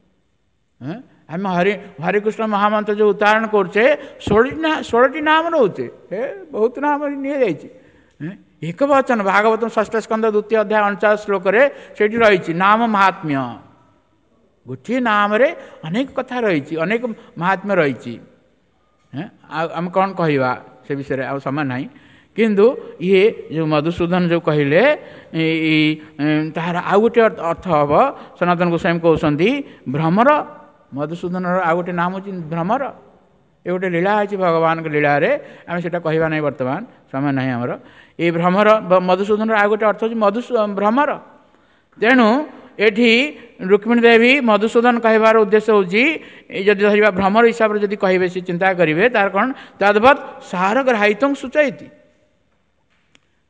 ଆମେ ହରି ହରିକୃଷ୍ଣ ମହାମନ୍ତ୍ର ଯେଉଁ ଉଚ୍ଚାରଣ କରୁଛେ, ଷୋଳଟି ନା ଷୋଳଟି ନାମ ରହୁଛେ, ହେ ବହୁତ ନାମ ନିଆଯାଇଛି। ଏକ ବଚନ ଭାଗବତ ଷଷ୍ଠ ସ୍କନ୍ଧ ଦ୍ୱିତୀୟ ଅଧ୍ୟାୟ ଅଣଚାଶ ଶ୍ଲୋକରେ ସେଇଠି ରହିଛି ନାମ ମହାତ୍ମ୍ୟ। ଗୋଟିଏ ନାମରେ ଅନେକ କଥା ରହିଛି, ଅନେକ ମହାତ୍ମ୍ୟ ରହିଛି। ଆଉ ଆମେ କ'ଣ କହିବା ସେ ବିଷୟରେ ଆଉ ସମୟ ନାହିଁ। କିନ୍ତୁ ଇଏ ଯେଉଁ ମଧୁସୂଦନ ଯେଉଁ କହିଲେ, ତାହାର ଆଉ ଗୋଟିଏ ଅର୍ଥ ହେବ, ସନାତନ ଗୋସ୍ୱାମୀ କହୁଛନ୍ତି ଭ୍ରମର। ମଧୁସୂଦନର ଆଉ ଗୋଟେ ନାମ ହେଉଛି ଭ୍ରମର। ଏ ଗୋଟେ ଲୀଳା ଅଛି ଭଗବାନଙ୍କ ଲୀଳାରେ, ଆମେ ସେଇଟା କହିବା ନାହିଁ, ବର୍ତ୍ତମାନ ସମୟ ନାହିଁ ଆମର। ଏଇ ଭ୍ରମର ମଧୁସୂଦନର ଆଉ ଗୋଟେ ଅର୍ଥ ହେଉଛି ମଧୁ ଭ୍ରମର। ତେଣୁ ଏଠି ରୁକ୍ମିଣୀ ଦେବୀ ମଧୁସୂଦନ କହିବାର ଉଦ୍ଦେଶ୍ୟ ହେଉଛି, ଯଦି ଧରିବା ଭ୍ରମର ହିସାବରେ ଯଦି କହିବେ, ସେ ଚିନ୍ତା କରିବେ ତାର କ'ଣ ତଦ୍ବତ୍ ସାରଗ୍ରାହିତ୍ୱଂ ସୂଚୟତି।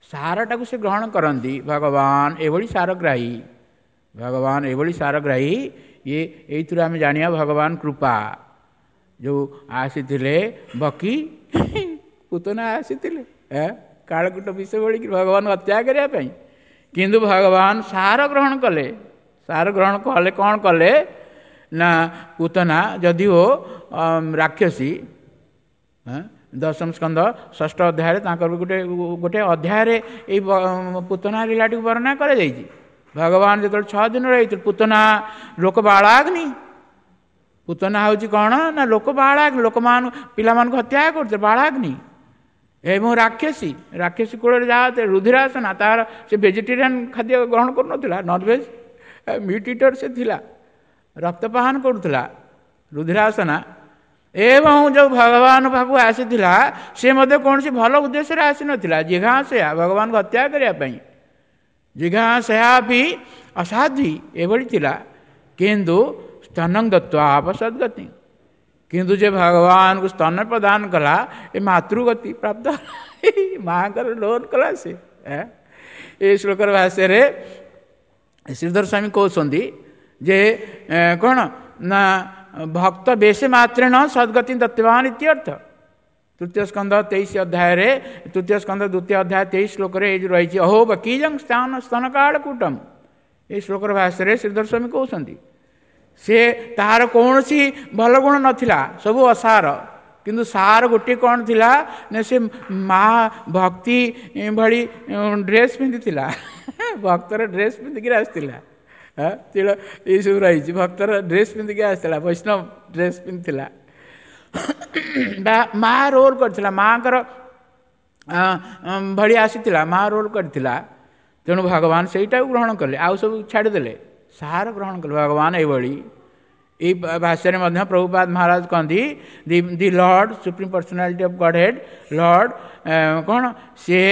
ସାରଟାକୁ ସେ ଗ୍ରହଣ କରନ୍ତି। ଭଗବାନ ଏଭଳି ସାରଗ୍ରାହୀ, ଭଗବାନ ଏଭଳି ସାରଗ୍ରାହୀ। ଇଏ ଏଇଥିରୁ ଆମେ ଜାଣିବା ଭଗବାନ କୃପା। ଯେଉଁ ଆସିଥିଲେ ବକି ପୁତନା ଆସିଥିଲେ କାଳକୂଟ ବିଷ ବୋଳିକି ଭଗବାନ ହତ୍ୟା କରିବା ପାଇଁ, କିନ୍ତୁ ଭଗବାନ ସାର ଗ୍ରହଣ କଲେ। ସାର ଗ୍ରହଣ କଲେ କ'ଣ କଲେ ନା ପୁତନା ଯଦିଓ ରାକ୍ଷସୀ, ଦଶମ ସ୍କନ୍ଧ ଷଷ୍ଠ ଅଧ୍ୟାୟରେ ତାଙ୍କର ବି ଗୋଟେ ଗୋଟେ ଅଧ୍ୟାୟରେ ଏଇ ପୁତନା ଲୀଳାଟିକୁ ବର୍ଣ୍ଣନା କରାଯାଇଛି। ଭଗବାନ ଯେତେବେଳେ ଛଅ ଦିନ ରହିଥିଲେ, ପୁତନା ଲୋକ ବାଳାଗ୍ନି, ପୁତନା ହେଉଛି କ'ଣ ନା ଲୋକ ବାଳାଗ୍ନି, ଲୋକମାନ ପିଲାମାନଙ୍କୁ ହତ୍ୟା କରୁଥିଲେ, ବାଳାଗ୍ନି। ଏବଂ ରାକ୍ଷସୀ, ରାକ୍ଷସୀ କୂଳରେ ଯାହା ରୁଧିରାସନା, ତାର ସେ ଭେଜିଟେରିଆନ୍ ଖାଦ୍ୟ ଗ୍ରହଣ କରୁନଥିଲା, ନନଭେଜ୍ ମିଟ୍ ଇଟର ସେ ଥିଲା, ରକ୍ତପାନ କରୁଥିଲା, ରୁଧିରାସନା। ଏବଂ ଯେଉଁ ଭଗବାନ ପାଖକୁ ଆସିଥିଲା ସେ ମଧ୍ୟ କୌଣସି ଭଲ ଉଦ୍ଦେଶ୍ୟରେ ଆସିନଥିଲା, ଜିଘାଂସୟା, ଭଗବାନଙ୍କୁ ହତ୍ୟା କରିବା ପାଇଁ। ଜିଘାଂସୟା ବି ଅସାଧ୍ୱୀ ଏଭଳି ଥିଲା, କିନ୍ତୁ ସ୍ତନଂ ଦତ୍ତ୍ୱା ସଦ୍ଗତି, କିନ୍ତୁ ଯେ ଭଗବାନଙ୍କୁ ସ୍ତନ ପ୍ରଦାନ କଲା, ଏ ମାତୃଗତି ପ୍ରାପ୍ତ ମାଙ୍କର ଲୋନ୍ କଲା ସେ। ଏ ଶ୍ଲୋକର ଭାଷ୍ୟରେ ଶ୍ରୀଧର ସ୍ୱାମୀ କହୁଛନ୍ତି ଯେ କ'ଣ ନା ଭକ୍ତ ବେଶ ମାତ୍ରେଣ ସଦ୍ଗତି ଦତ୍ତବାନ ଇତ୍ୟର୍ଥ। ତୃତୀୟ ସ୍କନ୍ଧ ତେଇଶ ଅଧ୍ୟାୟରେ, ତୃତୀୟ ସ୍କନ୍ଧ ଦ୍ୱିତୀୟ ଅଧ୍ୟାୟ ତେଇଶ ଶ୍ଲୋକରେ ଏଇ ଯେଉଁ ରହିଛି ଅହୋ ବକୀଜଂ ସ୍ଥାନ ସ୍ତନ କାଳ କୂଟମ୍, ଏଇ ଶ୍ଲୋକର ଭାଷାରେ ଶ୍ରୀଧର ସ୍ୱାମୀ କହୁଛନ୍ତି ସେ ତାହାର କୌଣସି ଭଲ ଗୁଣ ନଥିଲା, ସବୁ ଅସାର, କିନ୍ତୁ ସାର ଗୋଟିଏ କ'ଣ ଥିଲା ନା ସେ ମା ଭକ୍ତି ଭଳି ଡ୍ରେସ୍ ପିନ୍ଧିଥିଲା, ଭକ୍ତର ଡ୍ରେସ୍ ପିନ୍ଧିକିରି ଆସିଥିଲା। ତିଳ ଏଇସବୁ ରହିଛି, ଭକ୍ତର ଡ୍ରେସ୍ ପିନ୍ଧିକି ଆସିଥିଲା, ବୈଷ୍ଣବ ଡ୍ରେସ୍ ପିନ୍ଧିଥିଲା, ବା ମା ରୋଲ୍ କରିଥିଲା, ମାଙ୍କର ଭଳି ଆସିଥିଲା, ମା ରୋଲ୍ କରିଥିଲା। ତେଣୁ ଭଗବାନ ସେଇଟାକୁ ଗ୍ରହଣ କଲେ, ଆଉ ସବୁ ଛାଡ଼ିଦେଲେ, ସାର ଗ୍ରହଣ କଲେ ଭଗବାନ ଏଇଭଳି। ଏଇ ଭାଷାରେ ମଧ୍ୟ ପ୍ରଭୁପାଦ ମହାରାଜ କହନ୍ତି the the Lord supreme personality of Godhead, Lord କ'ଣ ସେ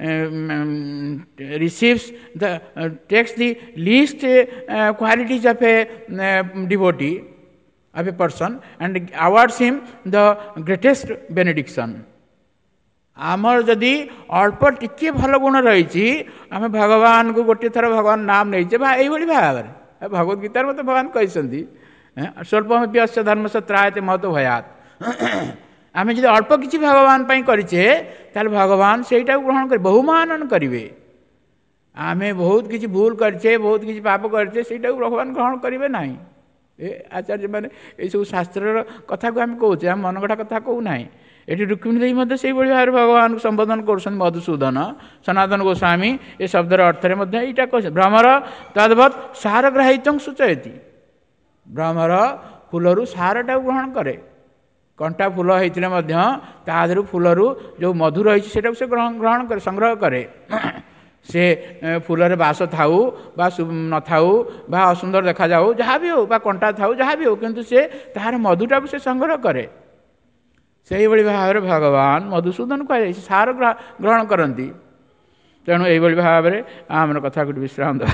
receives the takes the least qualities of a devotee of a person and awards him the greatest benediction. ଆମର ଯଦି ଅଳ୍ପ ଟିକିଏ ଭଲ ଗୁଣ ରହିଛି, ଆମେ ଭଗବାନଙ୍କୁ ଗୋଟିଏ ଥର ଭଗବାନ ନାମ ନେଇଛେ ବା ଏଇଭଳି ଭାବରେ, ଭଗବତ ଗୀତାରେ ମୋତେ ଭଗବାନ କହିଛନ୍ତି ସ୍ୱଳ୍ପମପ୍ୟସ୍ୟ ଧର୍ମସ୍ୟ ତ୍ରାୟତେ ମହତ ଭୟାତ୍। ଆମେ ଯଦି ଅଳ୍ପ କିଛି ଭଗବାନ ପାଇଁ କରିଛେ ତାହେଲେ ଭଗବାନ ସେଇଟାକୁ ଗ୍ରହଣ କରିବେ, ବହୁମାନନ କରିବେ। ଆମେ ବହୁତ କିଛି ଭୁଲ କରିଛେ, ବହୁତ କିଛି ପାପ କରିଛେ, ସେଇଟାକୁ ଭଗବାନ ଗ୍ରହଣ କରିବେ ନାହିଁ। ଏ ଆଚାର୍ଯ୍ୟମାନେ ଏଇସବୁ ଶାସ୍ତ୍ରର କଥାକୁ ଆମେ କହୁଛେ, ଆମେ ମନଗଢ଼ା କଥା କହୁନାହିଁ। ଏଠି ରୁକ୍ମିଣୀ ଦେବୀ ମଧ୍ୟ ସେଇଭଳି ଭାବରେ ଭଗବାନଙ୍କୁ ସମ୍ବୋଧନ କରୁଛନ୍ତି, ମଧୁସୂଦନ। ସନାତନ ଗୋସ୍ୱାମୀ ଏ ଶବ୍ଦର ଅର୍ଥରେ ମଧ୍ୟ ଏଇଟା କହିଛନ୍ତି, ଭ୍ରମର ତଦ୍ବତ୍ ସାରଗ୍ରାହୀତ୍ୱଂ ସୂଚୟତି। ଭ୍ରମର ଫୁଲରୁ ସାରଟାକୁ ଗ୍ରହଣ କରେ, କଣ୍ଟା ଫୁଲ ହେଇଥିଲେ ମଧ୍ୟ ତା ଦେହରୁ ଫୁଲରୁ ଯେଉଁ ମଧୁ ରହିଛି ସେଇଟାକୁ ସେ ଗ୍ରହଣ କରେ, ସଂଗ୍ରହ କରେ। ସେ ଫୁଲରେ ବାସ ଥାଉ ବା ନଥାଉ ବା ଅସୁନ୍ଦର ଦେଖାଯାଉ, ଯାହା ବି ହେଉ, ବା କଣ୍ଟା ଥାଉ, ଯାହା ବି ହେଉ, କିନ୍ତୁ ସେ ତାହାର ମଧୁଟାକୁ ସେ ସଂଗ୍ରହ କରେ। ସେଇଭଳି ଭାବରେ ଭଗବାନ ମଧୁସୂଦନ କୁହାଯାଇଛି ସାର ଗ୍ରହଣ କରନ୍ତି। ତେଣୁ ଏଇଭଳି ଭାବରେ ଆମର କଥା ଗୋଟେ ବିଶ୍ରାମ ଦେବା।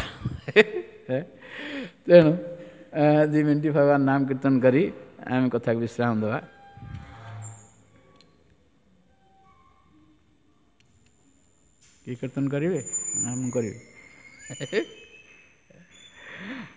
ତେଣୁ ଦୁଇ ମିନିଟ୍ ଭଗବାନ ନାମ କୀର୍ତ୍ତନ କରି ଆମେ କଥାକୁ ବିଶ୍ରାମ ଦେବା। କିଏ କୀର୍ତ୍ତନ କରିବେ ନା ମୁଁ କରିବି?